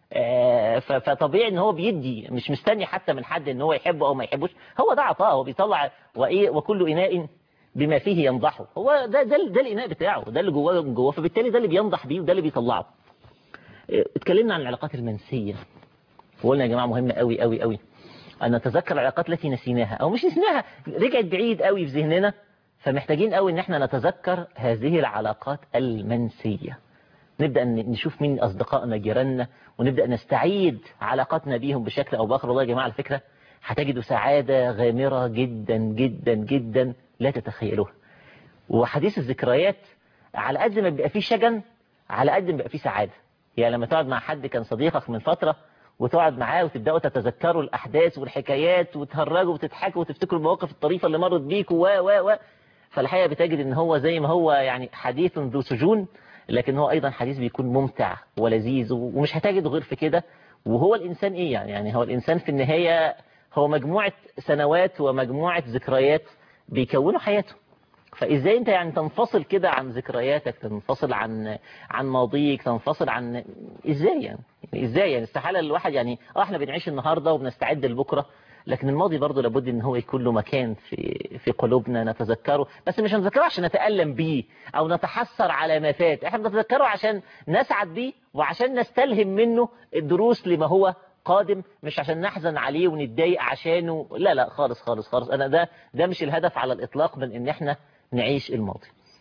فطبيعي ان هو بيدي، مش مستني حتى من حد ان هو يحبه او ما يحبوش، هو ده عطاء، هو بيطلع وكل اناء بما فيه ينضحه. هو ده الاناء بتاعه، ده اللي جواه من جواه، فبالتالي ده اللي بينضح بيه وده اللي بيطلعه. اتكلمنا عن العلاقات المنسية وقلنا يا جماعة مهمة قوي قوي قوي ان نتذكر العلاقات التي نسيناها او مش نسيناها، رجعت بعيد قوي في ذهننا، فمحتاجين قوي ان احنا نتذكر هذه العلاقات المنسية. نبدأ نشوف مين أصدقائنا جيراننا ونبدأ نستعيد علاقاتنا بيهم بشكل أو بآخر. والله يا جماعة على فكرة هتجدوا سعادة غامرة جدا جدا جدا لا تتخيلوها. وحديث الذكريات على قد ما بيبقى فيه شجن على قد ما بيبقى فيه سعادة. يعني لما تقعد مع حد كان صديقك من فترة وتقعد معاه وتبدأوا تتذكروا الأحداث والحكايات وتهرجوا وتضحكوا وتفتكروا المواقف الطريفة اللي مرت بيكوا فالحقيقة بتجد ان هو زي ما هو يعني حديث ذو سجون، لكن هو أيضا حديث بيكون ممتع ولذيذ ومش هتجده غير في كده. وهو الإنسان إيه يعني هو الإنسان في النهاية هو مجموعة سنوات ومجموعة ذكريات بيكونوا حياته. فإزاي أنت يعني تنفصل كده عن ذكرياتك، تنفصل عن ماضيك، تنفصل عن إزاي يعني استحالة الواحد يعني احنا بنعيش النهاردة وبنستعد لبكرة، لكن الماضي برضه لابد ان هو يكون له مكان في قلوبنا نتذكره، بس مش نتذكره عشان نتألم بيه او نتحسر على ما فات، احنا بنتذكره عشان نسعد بيه وعشان نستلهم منه الدروس لما هو قادم، مش عشان نحزن عليه ونتضايق عشانه. لا خالص خالص خالص، انا ده مش الهدف على الاطلاق من ان احنا نعيش الماضي.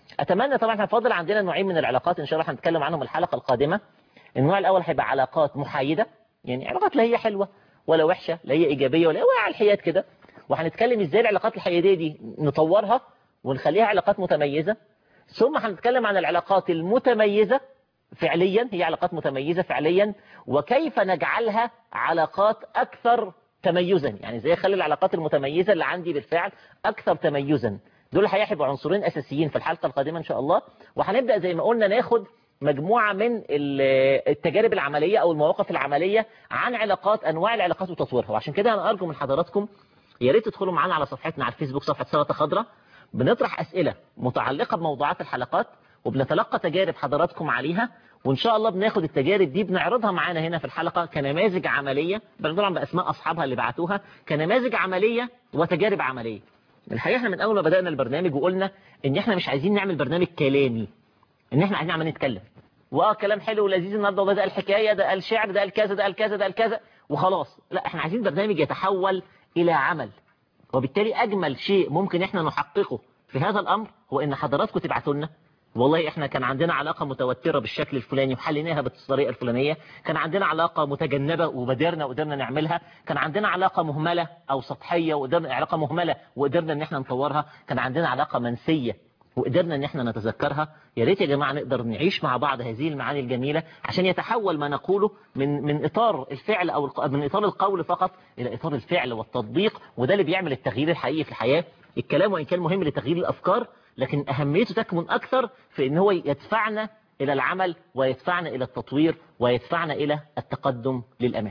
اتمنى طبعا احنا فاضل عندنا نوعين من العلاقات ان شاء الله هنتكلم عنهم الحلقه القادمه. النوع الاول هيبقى علاقات محايده، يعني علاقات لا هي حلوه ولا وحشه، لا هي ايجابيه ولا على الحياد كده، وهنتكلم ازاي العلاقات الحياديه دي نطورها ونخليها علاقات متميزه. ثم هنتكلم عن العلاقات المتميزه فعليا، هي علاقات متميزه فعليا، وكيف نجعلها علاقات اكثر تميزا، يعني ازاي اخلي العلاقات المتميزه اللي عندي بالفعل اكثر تميزا. دول هيبقوا عنصرين اساسيين في الحلقه القادمه ان شاء الله. وهنبدا زي ما قلنا ناخد مجموعه من التجارب العمليه او المواقف العمليه عن علاقات، انواع العلاقات وتطويرها. وعشان كده انا ارجو من حضراتكم يا ريت تدخلوا معانا على صفحتنا على الفيسبوك، صفحه سلطه خضراء، بنطرح اسئله متعلقه بموضوعات الحلقات وبنتلقى تجارب حضراتكم عليها، وان شاء الله بناخد التجارب دي بنعرضها معانا هنا في الحلقه كنماذج عمليه، طبعا باسماء اصحابها اللي بعتوها، كنماذج عمليه وتجارب عمليه. الحقيقه احنا من اول ما بدانا البرنامج وقلنا ان احنا مش عايزين نعمل برنامج كلامي، ان احنا عايزين نعمل نتكلم، كلام حلو ولذيذ النهارده، وده الحكايه، ده الشعر، ده الكذا، ده الكذا، ده الكذا وخلاص. لا، احنا عايزين برنامج يتحول الى عمل. وبالتالي اجمل شيء ممكن احنا نحققه في هذا الامر هو ان حضراتكم تبعتوا لنا والله احنا كان عندنا علاقه متوتره بالشكل الفلاني وحليناها بالطريقه الفلانيه، كان عندنا علاقه متجنبه وقدرنا نعملها، كان عندنا علاقه مهمله او سطحيه علاقه مهمله وقدرنا ان احنا نطورها، كان عندنا علاقه منسيه وقدرنا ان احنا نتذكرها. يا ريت يا جماعه نقدر نعيش مع بعض هذه المعاني الجميله عشان يتحول ما نقوله من اطار الفعل او من اطار القول فقط الى اطار الفعل والتطبيق، وده اللي بيعمل التغيير الحقيقي في الحياه. الكلام وان كان مهم لتغيير الافكار، لكن اهميته تكمن اكثر في ان هو يدفعنا الى العمل ويدفعنا الى التطوير ويدفعنا الى التقدم للامام.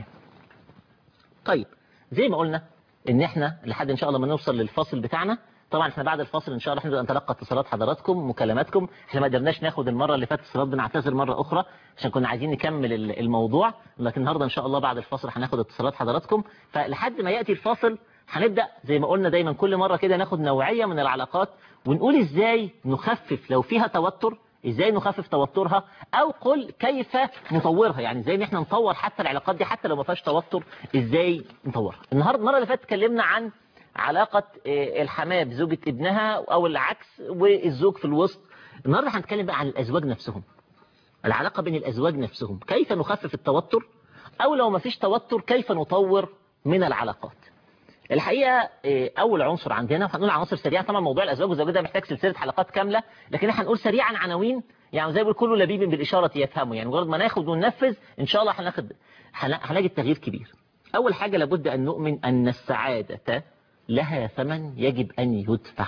طيب زي ما قلنا ان احنا لحد ان شاء الله ما نوصل للفاصل بتاعنا، طبعا احنا بعد الفاصل ان شاء الله هنبدا نتلقى اتصالات حضراتكم مكالماتكم. احنا ما قدرناش ناخد المره اللي فاتت اتصالات، بنعتذر مره اخرى عشان كنا عايزين نكمل الموضوع، لكن النهارده ان شاء الله بعد الفاصل هناخد اتصالات حضراتكم. فلحد ما ياتي الفاصل هنبدا زي ما قلنا دايما كل مره كده ناخد نوعيه من العلاقات ونقول ازاي نخفف لو فيها توتر، ازاي نخفف توترها، او قل كيف نطورها، يعني ازاي ان احنا نطور حتى العلاقات دي حتى لو ما فيهاش توتر، ازاي نطورها. النهارده المره اللي فاتت اتكلمنا عن علاقة الحماة بزوجة ابنها او العكس والزوج في الوسط. النهارده هنتكلم بقى عن الازواج نفسهم، العلاقة بين الازواج نفسهم، كيف نخفف التوتر، او لو ما فيش توتر كيف نطور من العلاقات. الحقيقة اول عنصر عندنا، وهنقول عناصر سريعة، طبعا موضوع الازواج والزوجية ده محتاج سلسلة حلقات كاملة، لكن احنا هنقول سريعا عناوين، يعني زي ما بيقول كله لبيب بالاشارة يفهمه، يعني مجرد ما ناخد وننفذ ان شاء الله هنلاقي التغيير كبير. اول حاجة لابد ان نؤمن ان السعادة لها ثمن يجب أن يدفع.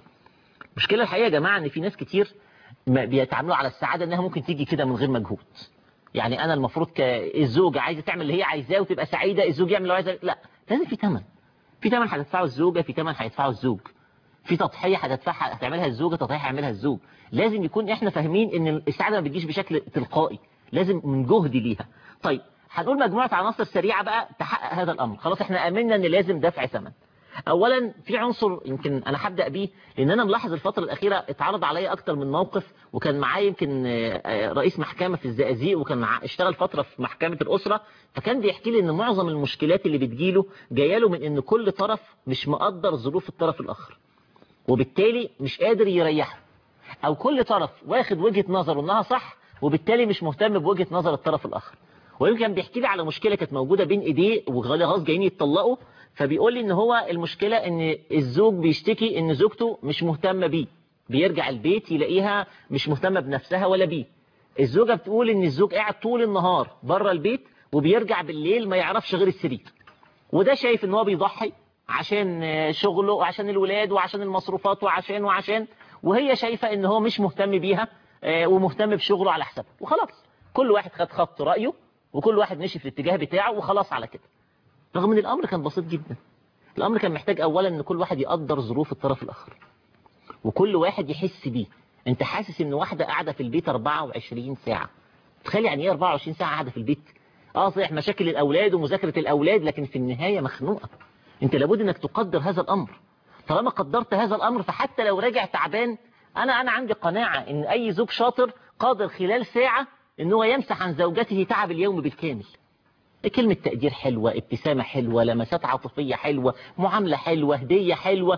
مشكلة الحقيقة يا جماعة أن في ناس كتير بيتعاملوا على السعادة أنها ممكن تيجي كده من غير مجهود. يعني أنا المفروض الزوجة عايزة تعمل اللي هي عايزاه وتبقى سعيدة، الزوج يعمل اللي عايزاه، لا، لازم في ثمن. في ثمن هتدفعه الزوجة، في ثمن هيدفعه الزوج، في تضحية هتعملها الزوجة، تضحية هيعملها الزوج. لازم يكون احنا فاهمين ان السعادة ما بتجيش بشكل تلقائي، لازم من جهد ليها. طيب هنقول مجموعة عناصر سريعة بقى تحقق هذا الأمر. خلاص احنا آمنا ان لازم دفع ثمن. اولا في عنصر يمكن انا هبدا بيه، لان انا ملاحظ الفتره الاخيره اتعرض عليا اكتر من موقف، وكان معايا يمكن رئيس محكمه في الزقازيق، وكان اشتغل فتره في محكمه الاسره، فكان بيحكي لي ان معظم المشكلات اللي بتجيله جايه له من ان كل طرف مش مقدر ظروف الطرف الاخر، وبالتالي مش قادر يريحه، او كل طرف واخد وجهه نظره انها صح وبالتالي مش مهتم بوجهه نظر الطرف الاخر. ويمكن بيحكي لي على مشكله كانت موجوده بين ايديه وخلاص جايين يتطلقوا، فبيقول لي ان هو المشكلة ان الزوج بيشتكي ان زوجته مش مهتمة بيه، بيرجع البيت يلاقيها مش مهتمة بنفسها ولا بيه. الزوجة بتقول ان الزوج قاعد طول النهار بره البيت وبيرجع بالليل ما يعرفش غير السرير، وده شايف ان هو بيضحي عشان شغله وعشان الولاد وعشان المصروفات وعشان وهي شايفة ان هو مش مهتم بيها ومهتم بشغله على حسابه، وخلاص كل واحد خد خط رأيه وكل واحد مشي في الاتجاه بتاعه وخلاص على كده. رغم ان الامر كان بسيط جدا. الامر كان محتاج اولا ان كل واحد يقدر ظروف الطرف الاخر، وكل واحد يحس بيه. انت حاسس ان واحدة قاعدة في البيت 24 ساعة، تخيل يعني ايه 24 ساعة قاعدة في البيت؟ صحيح مشاكل الاولاد ومذاكرة الاولاد، لكن في النهاية مخنوقة. انت لابد انك تقدر هذا الامر. طالما قدرت هذا الامر فحتى لو راجع تعبان، انا عندي قناعة ان اي زوج شاطر قادر خلال ساعة ان هو يمسح عن زوجته تعب اليوم بالكامل. كلمة تقدير حلوة، ابتسامة حلوة، لمسات عاطفية حلوة، معاملة حلوة، هدية حلوة،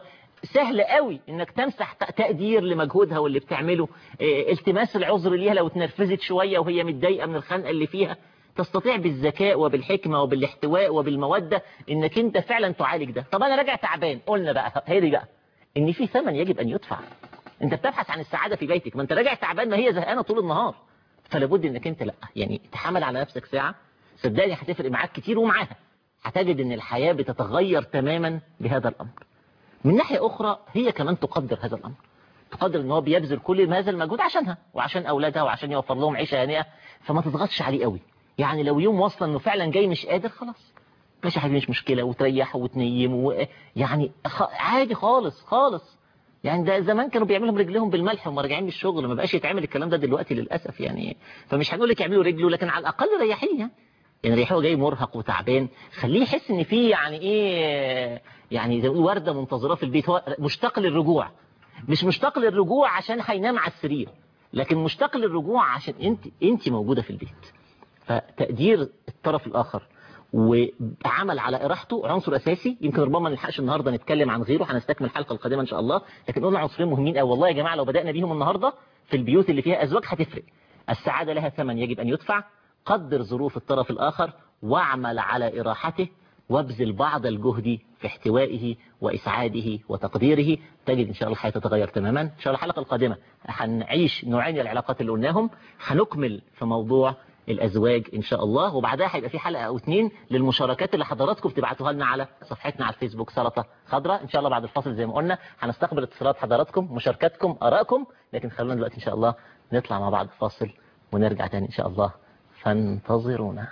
سهل قوي انك تمسح تقدير لمجهودها واللي بتعمله، التماس العذر ليها لو اتنرفزت شوية وهي متضايقة من الخنقة اللي فيها. تستطيع بالذكاء وبالحكمة وبالاحتواء وبالمودة انك انت فعلا تعالج ده. طب انا راجع تعبان، قلنا بقى هي دي بقى ان في ثمن يجب ان يدفع. انت بتبحث عن السعادة في بيتك، ما انت راجع تعبان، ما هي زهقانة طول النهار. فلابد انك انت لا يعني تحمل على نفسك ساعة، صدقني هتفرق معاك كتير، ومعاها هتجد ان الحياة بتتغير تماما بهذا الامر. من ناحية اخرى هي كمان تقدر هذا الامر، تقدر ان هو بيبذل كل هذا المجهود عشانها وعشان اولادها وعشان يوفر لهم عيشة هانئة، فما تضغطش عليه قوي. يعني لو يوم وصل انه فعلا جاي مش قادر، خلاص ماشي يا حبيبي مش مشكلة، وتريحه وتنيمه يعني عادي خالص خالص. يعني ده زمان كانوا بيعملوا رجلهم بالملح وهم راجعين من الشغل، ما بقاش يتعمل الكلام ده دلوقتي للاسف يعني. فمش هنقول لك يعملوا رجله، لكن على الاقل ريحيه. يعني ريحه جاي مرهق وتعبان، خليه يحس ان في يعني ايه، يعني زي ورده منتظره في البيت. هو مشتاق للرجوع، مش مشتاق للرجوع عشان هينام على السرير، لكن مشتاق للرجوع عشان انت موجوده في البيت. فتقدير الطرف الاخر وعمل على إراحته عنصر أساسي. يمكن ربما ما نلحقش النهاردة نتكلم عن غيره، هنستكمل الحلقة القادمة إن شاء الله، لكن قلنا عنصرين مهمين قوي والله يا جماعة. لو بدأنا بيهم النهاردة في البيوت اللي فيها أزواج هتفرق. السعادة لها ثمن يجب أن يدفع. قدر ظروف الطرف الآخر واعمل على إراحته، وابذل بعض الجهد في احتوائه وإسعاده وتقديره. تجد إن شاء الله الحياة تتغير تماما. إن شاء الله الحلقة القادمة هنعيش نوعين العلاقات اللي قلناهم، هنكمل في موضوع الأزواج إن شاء الله، وبعدها هيبقى في حلقة أو 2 للمشاركات اللي حضراتكم بتبعتوها لنا على صفحتنا على الفيسبوك سلطة خضراء. إن شاء الله بعد الفاصل زي ما قلنا هنستقبل اتصالات حضراتكم، مشاركاتكم، آرائكم، لكن خلونا دلوقتي إن شاء الله نطلع مع بعض فاصل ونرجع تاني إن شاء الله، فانتظرونا.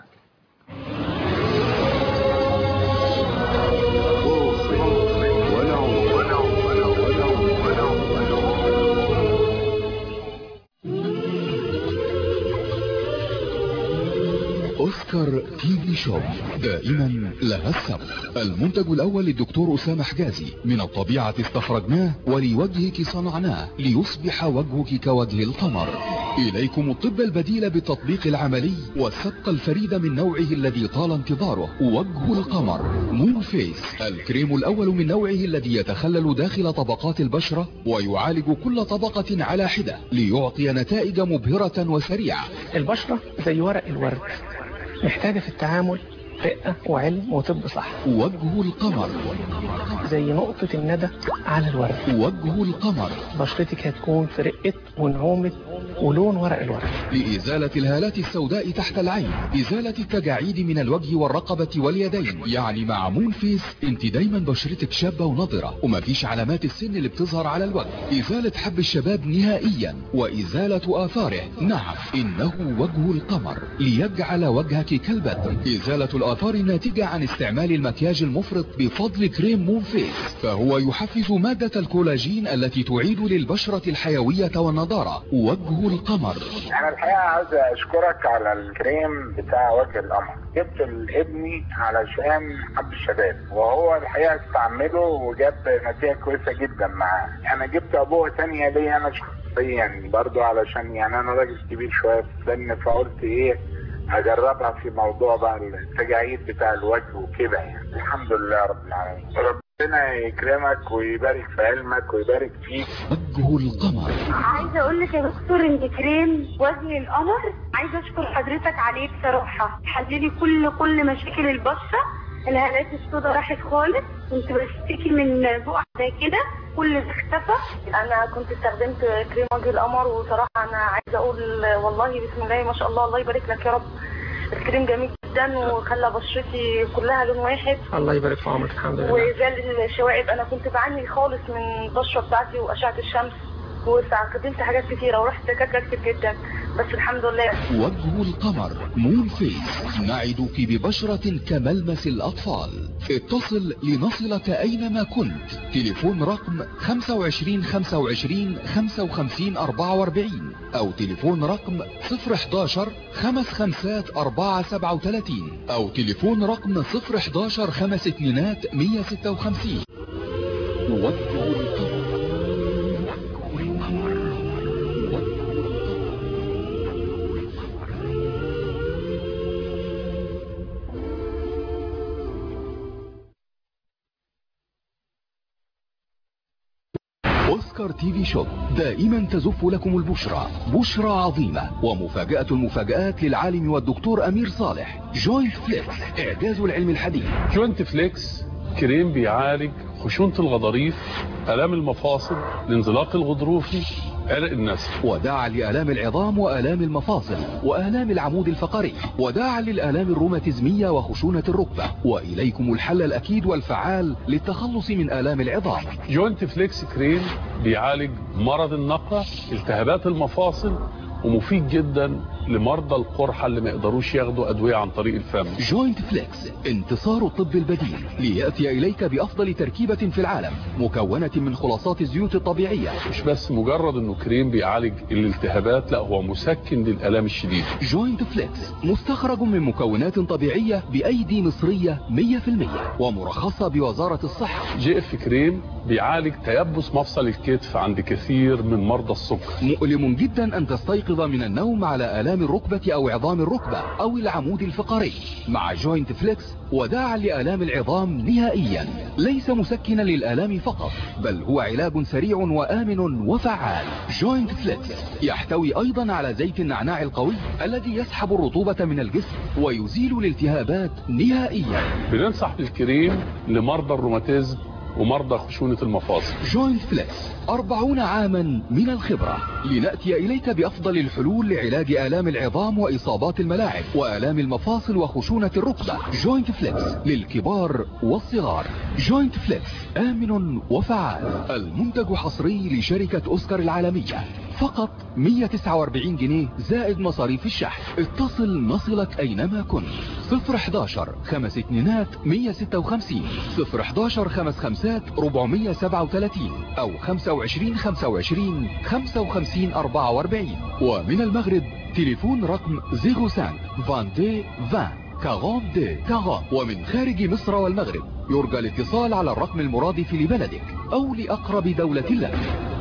أوسكار تي في شوب دائما لها السبق. المنتج الأول للدكتور أسامة حجازي، من الطبيعة استخرجناه ولوجهك صنعناه ليصبح وجهك كوجه القمر. إليكم الطب البديل بالتطبيق العملي والسبق الفريد من نوعه الذي طال انتظاره، وجه القمر مون فيس، الكريم الأول من نوعه الذي يتخلل داخل طبقات البشرة ويعالج كل طبقة على حدة ليعطي نتائج مبهرة وسريعة. البشرة زي ورق الورد، محتاجة في التعامل رقة وعلم وطب صح. وجه القمر زي نقطة الندى على الورد. وجه القمر بشرتك هتكون في رقة ونعومة ولون ورق الورد. لإزالة الهالات السوداء تحت العين، إزالة التجاعيد من الوجه والرقبة واليدين. يعني مع مون فيس انت دايما بشرتك شابة ونضرة ومفيش علامات السن اللي بتظهر على الوجه. إزالة حب الشباب نهائيا وإزالة آثاره. نعم إنه وجه القمر ليجعل وجهك كالبدر. إزالة الآثار الناتجة عن استعمال المكياج المفرط بفضل كريم مون فيس، فهو يحفز مادة الكولاجين التي تعيد للبشرة الحيوية والنضارة. وجه القمر. انا الحقيقه عايز اشكرك على الكريم بتاع وجه القمر. جبت لابني علشان حب الشباب، وهو الحقيقه استعمله وجاب نتيجه كويسه جدا معاه. انا جبت ابوه ثانيه ليا انا شخصيا برضو، علشان يعني انا راجل كبير شويه في السن، فقلت ايه اجربها في موضوع بقى التجاعيد بتاع الوجه وكده. يعني الحمد لله رب العالمين. ربنا يكرمك ويبارك في علمك ويبارك فيك. وجه القمر. عايزه اقول لك يا دكتور ان كريم وجه القمر عايزه اشكر حضرتك عليه بصراحه، حللي كل مشاكل البشره. الهالات السوداء راحت خالص، كنت بشتكي من بقع زي كده كل ده اختفى. انا كنت استخدمت كريم وجه القمر، وصراحه انا عايزه اقول والله بسم الله ما شاء الله، الله يبارك لك يا رب. الكريم جميل جدا وخلى بشرتي كلها لون واحد. الله يبارك في عمرك. الحمد لله. وزال الشوائب، انا كنت بعاني خالص من البشره بتاعتي واشعه الشمس، واستخدمت حاجات كتيره ورحت دكاتره كتير جدا، بس الحمد لله. وجه القمر مون فيس، نعدك ببشرة كملمس الأطفال. اتصل لنصلك أينما كنت. تليفون رقم 25 25 55 44 أو تليفون رقم 011 55 437 أو تليفون رقم 011 52 156. وجه القمر. أوسكار تي في شوب دائما تزف لكم البشرى، بشرى عظيمة ومفاجأة المفاجآت للعالم والدكتور أمير صالح. جوينت فليكس، إعجاز العلم الحديث. جوينت فليكس كريم بيعالج خشونة الغضاريف، آلام المفاصل، الانزلاق الغضروفي، عرق النسل، وداعا لآلام العظام وآلام المفاصل وآلام العمود الفقري، وداعا للآلام الروماتيزمية وخشونة الركبة. وإليكم الحل الأكيد والفعال للتخلص من آلام العظام. جوينت فليكس كريم بيعالج مرض النقع، التهابات المفاصل، ومفيد جدا لمرضى القرحة اللي ما يقدروش ياخدوا أدوية عن طريق الفم. جوينت فليكس، انتصار الطب البديل ليأتي إليك بأفضل تركيبة في العالم، مكونة من خلاصات الزيوت الطبيعية. مش بس مجرد انه كريم بيعالج الالتهابات، لا هو مسكن للآلام الشديدة. جوينت فليكس مستخرج من مكونات طبيعية بأيدي مصرية 100% ومرخصة بوزارة الصحة. جي اف كريم بيعالج تيبس مفصل الكتف عند كثير من مرضى السكر. مؤلم جدا أن تستيقظ من النوم على آلام الركبة أو عظام الركبة أو العمود الفقري. مع جوينت فليكس وداعا لآلام العظام نهائيا، ليس مسكنا للآلام فقط، بل هو علاج سريع وآمن وفعال. جوينت فليكس يحتوي أيضا على زيت النعناع القوي الذي يسحب الرطوبة من الجسم ويزيل الالتهابات نهائيا. بننصح بالكريم لمرضى الروماتيزم ومرضى خشونة المفاصل. جوينت فليكس 40 عاما من الخبرة، لنأتي إليك بأفضل الحلول لعلاج آلام العظام وإصابات الملاعب وآلام المفاصل وخشونة الركبة. جوينت فليكس للكبار والصغار. جوينت فليكس آمن وفعال. المنتج حصري لشركة أوسكار العالمية، فقط 149 جنيه زائد مصاريف الشحن. اتصل نصلك أينما كنت. 011 5 2 156 011 5 5 437 أو 25 25 55 44. ومن المغرب تليفون رقم 05 22 20 42 40. ومن خارج مصر والمغرب يرجى الاتصال على الرقم المرادف لبلدك أو لأقرب دولة لك.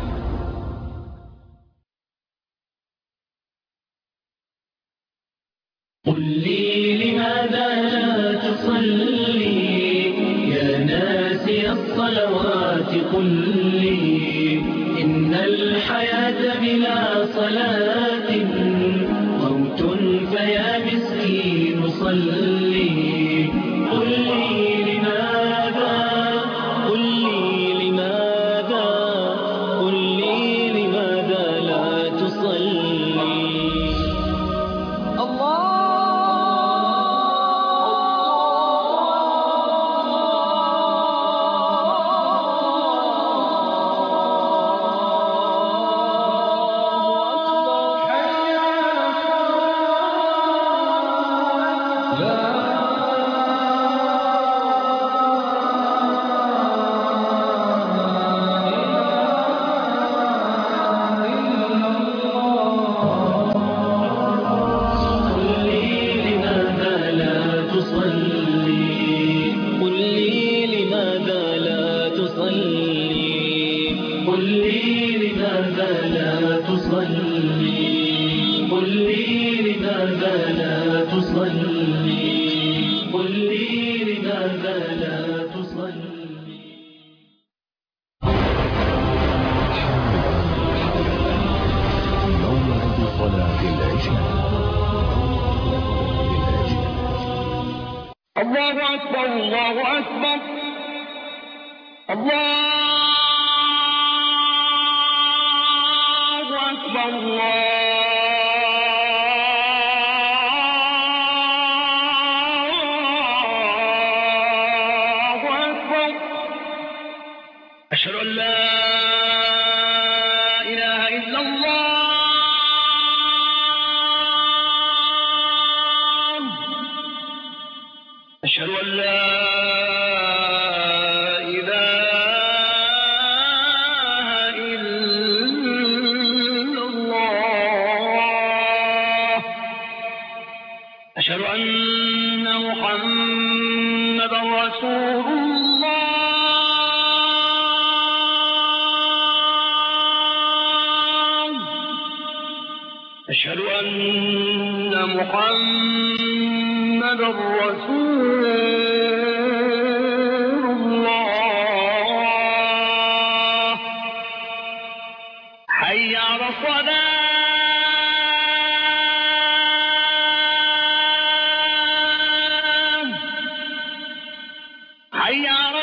قل لي لماذا لا تصلي يا ناسي الصلوات؟ قل لي إن الحياة بلا صلاة موت، فيا مسكين صلي. قل لي لماذا، قل لي لماذا، قل لي لماذا لا تصلي. الله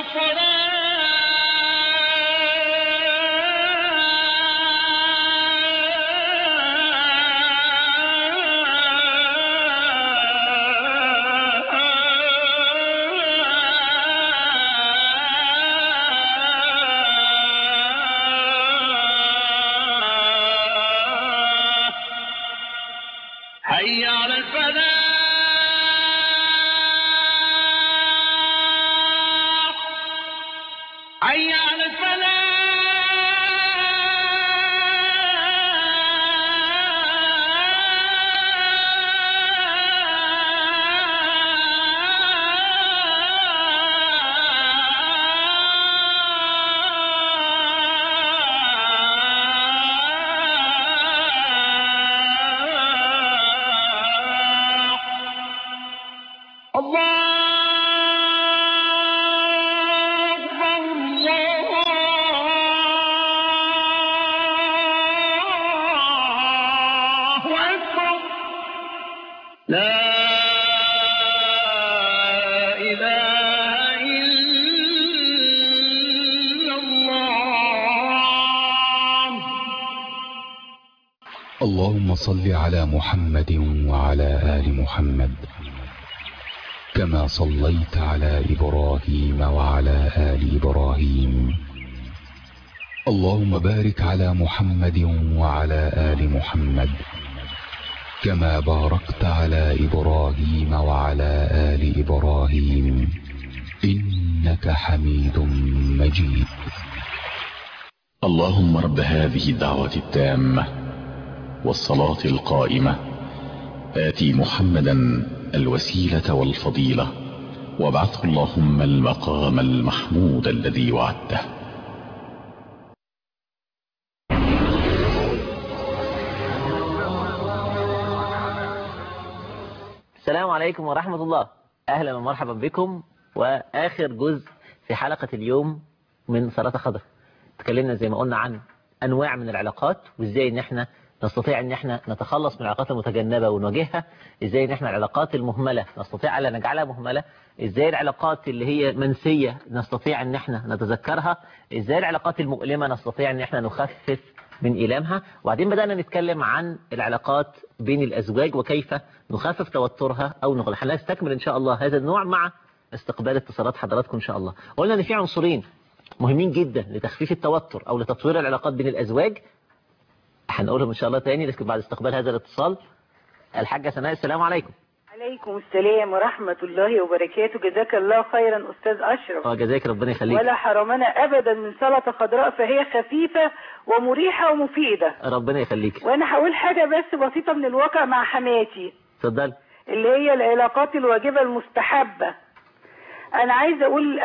حي على الفلاح حي على الفلاح اللهم صل على محمد وعلى آل محمد كما صليت على إبراهيم وعلى آل إبراهيم. اللهم بارك على محمد وعلى آل محمد كما باركت على إبراهيم وعلى آل إبراهيم إنك حميد مجيد. اللهم رب هذه الدعوة التامة والصلاة القائمة آتي محمدا الوسيلة والفضيلة وابعثه اللهم المقام المحمود الذي وعدته. السلام عليكم ورحمة الله. أهلا ومرحبا بكم وآخر جزء في حلقة اليوم من صلاة خضر. تكلمنا زي ما قلنا عن أنواع من العلاقات وإزاي إن احنا نستطيع ان احنا نتخلص من العلاقات المتجنبة ونواجهها، ازاي ان احنا العلاقات المهملة نستطيع الا نجعلها مهملة، ازاي العلاقات اللي هي منسية نستطيع ان احنا نتذكرها، ازاي العلاقات المؤلمة نستطيع ان احنا نخفف من إيلامها. وبعدين بدأنا نتكلم عن العلاقات بين الأزواج وكيف نخفف توترها أو نغلق. هنستكمل إن شاء الله هذا النوع مع استقبال اتصالات حضراتكم إن شاء الله. قلنا إن في عنصرين مهمين جدا لتخفيف التوتر أو لتطوير العلاقات بين الأزواج، هنقولهم إن شاء الله تاني لكن بعد استقبال هذا الاتصال. الحاجة سناء، السلام عليكم. عليكم السلام ورحمة الله وبركاته. جزاك الله خيرا أستاذ أشرف. جزاك ربنا يخليك. ولا حرمنا أبدا من سلطة خضراء، فهي خفيفة ومريحة ومفيدة. ربنا يخليك. وأنا هقول حاجة بس بسيطة من الواقع مع حماتي. اتفضل. اللي هي العلاقات الواجبة المستحبة. أنا عايزة أقول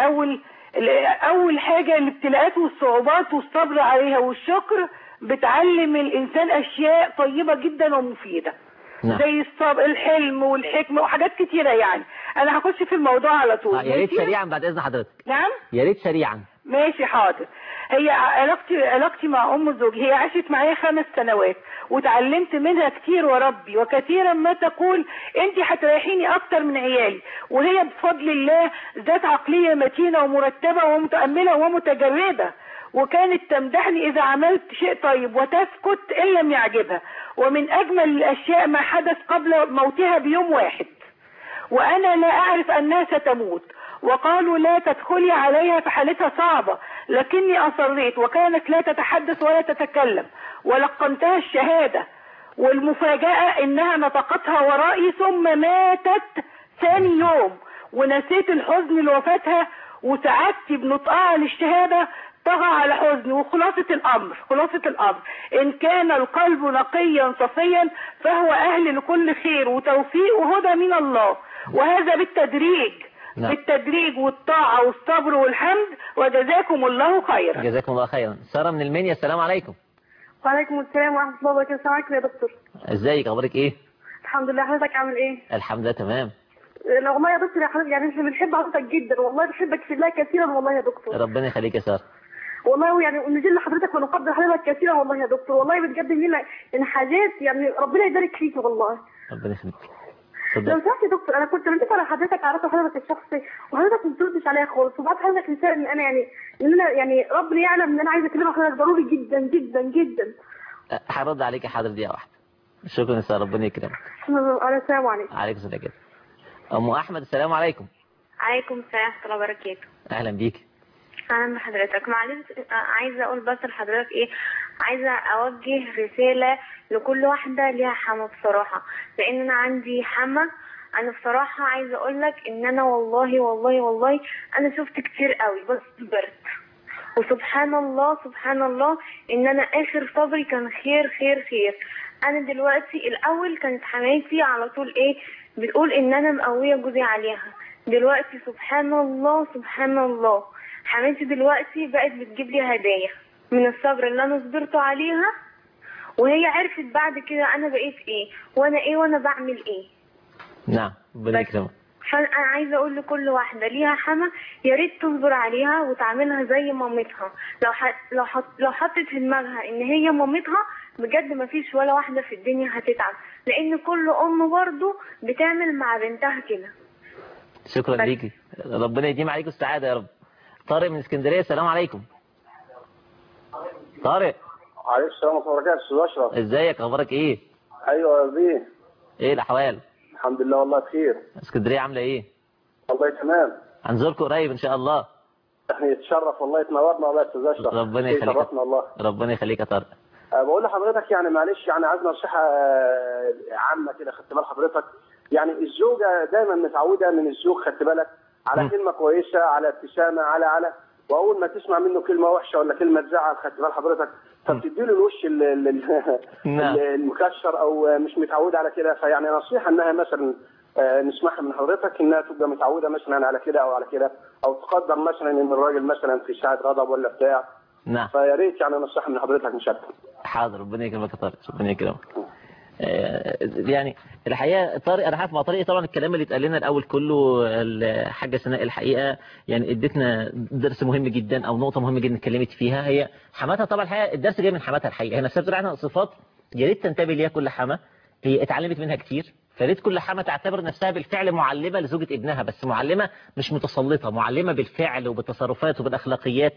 أول حاجة الابتلاءات والصعوبات والصبر عليها والشكر بتعلم الإنسان أشياء طيبة جدا ومفيدة. نعم. زي الصبر، الحلم والحكمة وحاجات كتيرة يعني. أنا هخش في الموضوع على طول. يا ريت سريعا بعد إذن حضرتك. نعم؟ يا ريت سريعا. ماشي حاضر. هي علاقتي مع أم زوجي، هي عاشت معايا 5 سنوات وتعلمت منها كتير وربي، وكثيرا ما تقول أنت هتريحيني أكتر من عيالي، وهي بفضل الله ذات عقلية متينة ومرتبة ومتأملة ومتجردة، وكانت تمدحني إذا عملت شيء طيب وتسكت إن لم يعجبها. ومن أجمل الأشياء ما حدث قبل موتها بيوم واحد، وأنا لا أعرف أنها ستموت، وقالوا لا تدخلي عليها فحالتها صعبة، لكني أصريت، وكانت لا تتحدث ولا تتكلم، ولقنتها الشهادة، والمفاجأة إنها نطقتها ورائي ثم ماتت ثاني يوم، ونسيت الحزن لوفاتها وسعادتي بنطقها للشهادة طغى على حزني. وخلاصة الأمر إن كان القلب نقيا صفيا فهو أهل لكل خير وتوفيق وهدى من الله، وهذا بالتدريج. نعم. بالتدريج والطاعة والصبر والحمد. وجزاكم الله خيرا. جزاكم الله خيرا. سارة من المنيا، السلام عليكم. وعليكم السلام ورحمة الله وبركاته. السلام عليكم يا دكتور. ازيك، اخبارك ايه؟ الحمد لله. حضرتك عامل ايه؟ الحمد لله تمام. والله يا دكتور يا حضرتك يعني احنا بنحب حضرتك جدا، والله بحبك في الله كثيرا والله يا دكتور. ربنا يخليك يا سارة. والله يعني نجي لحضرتك ونقدر حضرتك كثيرا والله يا دكتور، والله بتقدم لنا يعني حاجات يعني ربنا يبارك فيك والله. ربنا يخليك. لو سمحت يا دكتور، انا كنت بنتكلم على حضرتك، عرفت حضرتك الشخصي وحضرتك ما بتردش عليا خالص، وبعد حضرتك رساله ان انا يعني ربنا يعلم ان انا عايزه اكلمك حضرتك ضروري جدا جدا جدا. هرد عليك يا حاضر دقيقه واحده. شكرا يا ساره، ربنا يكرمك. السلام عليكم. عليكم السلام كده. ام احمد السلام عليكم. عليكم السلام ورحمه الله وبركاته. اهلا بيك. اهلا بحضرتك. معلش عايزه اقول بس لحضرتك ايه، عايزه اوجه رساله لكل واحده ليها حما بصراحه، لان انا عندي حما. انا بصراحه عايزه اقول لك ان انا والله والله والله انا شفت كتير قوي بس صبرت، وسبحان الله سبحان الله ان انا اخر صبري كان خير خير خير. انا دلوقتي الاول كانت حماتي على طول ايه بتقول ان انا مقويه جوزي عليها، دلوقتي سبحان الله سبحان الله حماتي دلوقتي بقت بتجيب لي هدايا من الصبر اللي انا صبرته عليها، وهي عرفت بعد كده انا بقيت ايه وانا ايه وانا بعمل ايه. نعم ربنا يكرمك. فانا عايزه اقول لكل واحده ليها حما يا ريت تصبر عليها وتعاملها زي مامتها. لو حطت في دماغها ان هي مامتها بجد ما فيش ولا واحده في الدنيا هتتعب، لان كل ام برضو بتعمل مع بنتها كده. شكرا ليكي، ربنا يديم عليكم السعاده يا رب. طارق من اسكندريه السلام عليكم. طارق. عليكم السلام ورحمه الله وبركاته. استاذ اشرف ازيك اخبارك ايه؟ ايوه يا بيه. ايه الاحوال؟ الحمد لله والله بخير. اسكندريه عامله ايه؟ والله تمام. هنزوركم قريب ان شاء الله. احنا يتشرف والله، تنورنا والله يا استاذ اشرف. ربنا يخليك. شرفنا الله. ربنا يخليك يا طارق. بقول لحضرتك يعني معلش يعني عايز نصيحه عامه كده، خدت بال حضرتك؟ يعني الزوجه دايما متعوده من الزوج، خدت بالك، على كلمه كويسه، على ابتسامه، على واول ما تسمع منه كلمه وحشه ولا كلمه تزعل، خدت بال حضرتك، فبتدي له الوش المكشر او مش متعوده على كده. فيعني نصيحه انها مثلا نسمعها من حضرتك انها تبقى متعوده مثلا على كده او على كده، او تقدر مثلا ان الراجل مثلا في ساعه غضب ولا بتاع. نعم. فيا ريت يعني نصيحه من حضرتك مش اكتر. حاضر ربنا يكرمك يا طارق، ربنا يكرمك. يعني الحقيقه طارق انا عارف مع طارق طبعا الكلام اللي اتقال لنا الاول كله الحاجه سناء الحقيقه يعني ادتنا درس مهم جدا او نقطه مهمه جدا اتكلمت فيها. هي حماتها طبعا الحقيقه الدرس جاي من حماتها الحقيقه، هي نفسها بتقول عنها صفات يا ريت تنتبه ليها كل حما، هي اتعلمت منها كتير، فريت كل حما تعتبر نفسها بالفعل معلمه لزوجة ابنها، بس معلمه مش متسلطه، معلمه بالفعل وبالتصرفات وبالاخلاقيات.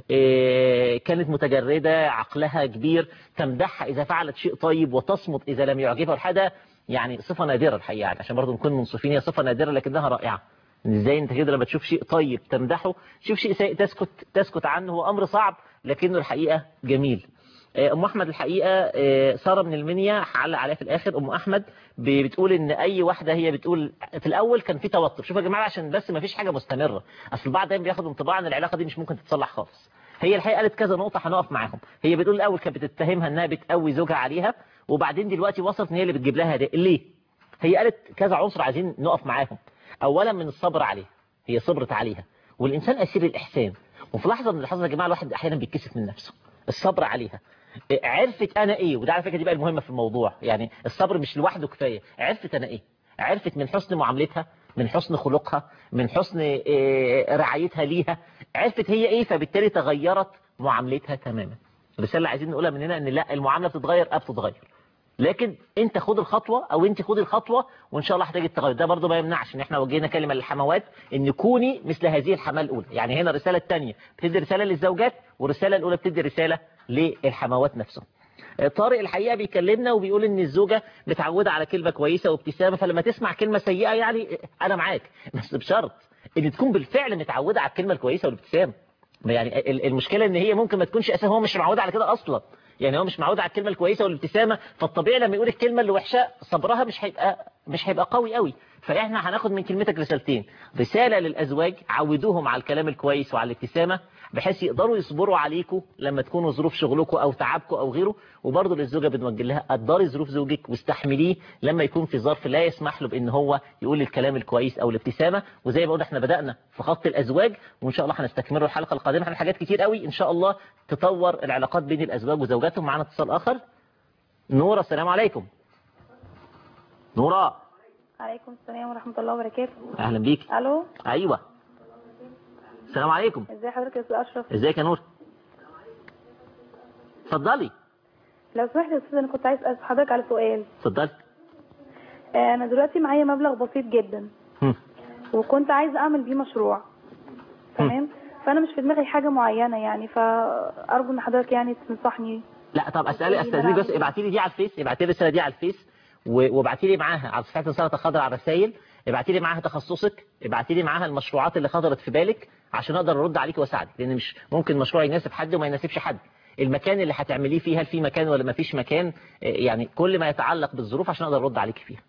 كانت متجرده، عقلها كبير، تمدحها اذا فعلت شيء طيب وتصمت اذا لم يعجبها الحاجه، يعني صفه نادره الحقيقه، يعني عشان برضه نكون منصفين هي صفه نادره لكنها رائعه. ازاي انت كده لما تشوف شيء طيب تمدحه، تشوف شيء سيء تسكت عنه، هو امر صعب لكنه الحقيقه جميل. ام احمد الحقيقه ساره من المنيا هعلق عليها في الاخر. ام احمد بتقول ان اي واحده هي بتقول في الاول كان في توتر. شوفوا يا جماعه عشان بس ما فيش حاجه مستمره، اصل البعض دايما بياخد انطباع ان العلاقه دي مش ممكن تتصلح خالص. هي الحقيقه قالت كذا نقطه هنقف معاهم. هي بتقول الاول كانت بتتهمها انها بتقوي زوجها عليها، وبعدين دلوقتي وصلت ان هي اللي بتجيب لها هدايا. ليه؟ هي قالت كذا عنصر عايزين نقف معاهم. اولا من الصبر عليها، هي صبرت عليها، والانسان اسير الاحسان، وفي لحظه من اللحظات يا جماعه الواحد احيانا بيتكسف من نفسه. الصبر عليها، عرفت انا ايه، وده على فكره دي بقى المهمه في الموضوع، يعني الصبر مش لوحده كفايه، عرفت انا ايه، عرفت من حسن معاملتها، من حسن خلقها، من حسن رعايتها ليها، عرفت هي ايه، فبالتالي تغيرت معاملتها تماما. الرساله اللي عايزين نقولها من هنا ان لا، المعامله بتتغير، بتتغير، لكن انت خد الخطوه او انت خدي الخطوه وان شاء الله هتجي التغير. ده برضه ما يمنعش ان احنا وجهنا كلمه للحموات ان كوني مثل هذه الحماه الاولى. يعني هنا الرساله الثانيه بتدي رساله للزوجات، والرساله الاولى بتدي رساله للحموات نفسهم. طارق الحقيقه بيكلمنا وبيقول ان الزوجه متعوده على كلمه كويسه وابتسامه، فلما تسمع كلمه سيئه يعني انا معاك، بس بشرط ان تكون بالفعل متعوده على الكلمه الكويسه والابتسامه. يعني المشكله ان هي ممكن ما تكونش اساسا هو مش معود على كده اصلا، يعني هو مش معود على الكلمه الكويسه والابتسامه، فالطبيعي لما يقول الكلمه اللي وحشه صبرها مش هيبقى قوي قوي. فاحنا هناخد من كلمتك رسالتين، رساله للازواج عودوهم على الكلام الكويس وعلى الابتسامه بحيث يقدروا يصبروا عليكم لما تكونوا ظروف شغلكم او تعبكم او غيره، وبرضه للزوجه بنوجه لها قدري ظروف زوجك واستحمليه لما يكون في ظرف لا يسمح له بان هو يقول الكلام الكويس او الابتسامه. وزي ما قلنا احنا بدانا في خط الازواج، وان شاء الله هنستكمله الحلقه القادمه، عن حاجات كتير قوي ان شاء الله تطور العلاقات بين الازواج وزوجاتهم. معانا اتصال اخر. نورة السلام عليكم. نورة. عليكم السلام ورحمه الله وبركاته. اهلا بيك. الو. ايوه السلام عليكم. ازي حضرتك يا استاذ اشرف؟ ازيك يا نور؟ اتفضلي. لو سمحت يا استاذ انا كنت عايز اسال حضرتك على سؤال. اتفضلي. انا دلوقتي معايا مبلغ بسيط جدا وكنت عايزه اعمل بيه مشروع. تمام. فانا مش في دماغي حاجه معينه يعني، فارجو ان حضرتك يعني تنصحني. لا طب استاذنك بس ابعتي لي دي على الفيس، ابعتي لي الرساله دي على الفيس وابعتي لي معاها على صفحه السلطه الخضراء على الرسائل، ابعتي لي معاها تخصصك، ابعتي لي معاها المشروعات اللي خطرت في بالك عشان اقدر ارد عليك واساعدك، لان مش ممكن مشروع يناسب حد وما يناسبش حد. المكان اللي هتعمليه فيه هل في مكان ولا ما فيش مكان، يعني كل ما يتعلق بالظروف عشان اقدر ارد عليك فيها.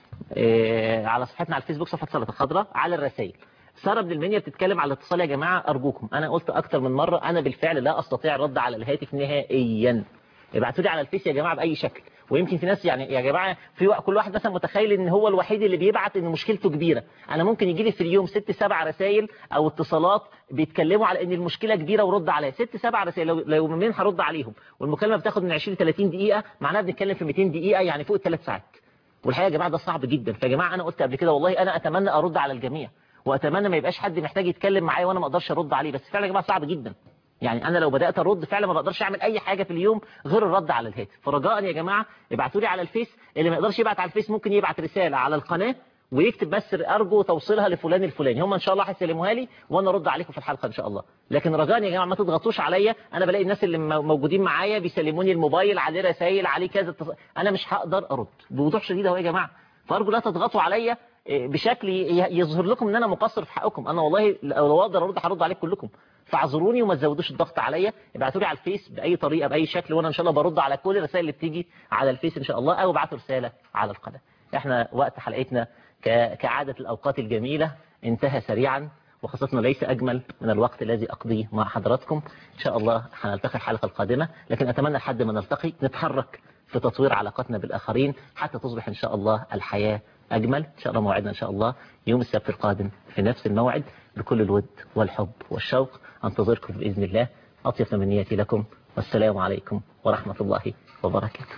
على صفحتنا على الفيسبوك صفحه السلطه الخضراء على الرسائل. ساره من المنيا بتتكلم على الاتصال. يا جماعه ارجوكم، انا قلت اكتر من مره انا بالفعل لا استطيع الرد على الهاتف نهائيا. ابعتوا لي على الفيس يا جماعه باي شكل. ويمكن في ناس يعني يا جماعه كل واحد مثلا متخيل ان هو الوحيد اللي بيبعت ان مشكلته كبيره. انا ممكن يجي لي في اليوم 6-7 رسائل او اتصالات بيتكلموا على ان المشكله كبيره ورد عليها. 6-7 رسائل لو منين هرد عليهم، والمكالمه بتاخد من 20 ل 30 دقيقه، معناها بنتكلم في 200 دقيقه يعني فوق ال3 ساعات. والحقيقه يا جماعه ده صعب جدا. فيا جماعه انا قلت قبل كده والله انا اتمنى ارد على الجميع، واتمنى ما يبقاش حد محتاج يتكلم معايا وانا ما اقدرش ارد عليه، بس فعلا يا جماعه صعب جدا. يعني انا لو بدات ارد فعلا ما بقدرش اعمل اي حاجه في اليوم غير الرد على الهاتف. فرجاء يا جماعه ابعتوا لي على الفيس. اللي ما يقدرش يبعت على الفيس ممكن يبعت رساله على القناه ويكتب بس ارجو توصيلها لفلان الفلاني، هم ان شاء الله هيسلموها لي وانا ارد عليكم في الحلقه ان شاء الله. لكن رجاء يا جماعه ما تضغطوش عليا. انا بلاقي الناس اللي موجودين معايا بيسلموني الموبايل عليه رسائل عليه كذا انا مش هقدر ارد بوضوح شديد اهو يا جماعه. فارجو لا تضغطوا عليا بشكل يظهر لكم ان انا مقصر في حقكم. انا والله لو اقدر ارد هرد عليكم كلكم، فاعذروني وما تزودوش الضغط عليا. ابعتوا لي على الفيس باي طريقه باي شكل، وانا ان شاء الله برد على كل الرسائل اللي بتيجي على الفيس ان شاء الله، او ابعتوا رساله على القناه. احنا وقت حلقتنا كعاده الاوقات الجميله انتهى سريعا، وخاصة ليس أجمل من الوقت الذي أقضيه مع حضراتكم. إن شاء الله هنلتقي الحلقة القادمة، لكن أتمنى لحد ما نلتقي نتحرك في تطوير علاقتنا بالآخرين حتى تصبح إن شاء الله الحياة أجمل. إن شاء الله موعدنا إن شاء الله يوم السبت القادم في نفس الموعد بكل الود والحب والشوق. أنتظركم بإذن الله. أطيب تمنياتي لكم، والسلام عليكم ورحمة الله وبركاته.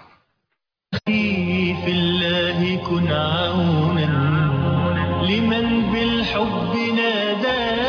في الله كن عونا لمن بالحب نادى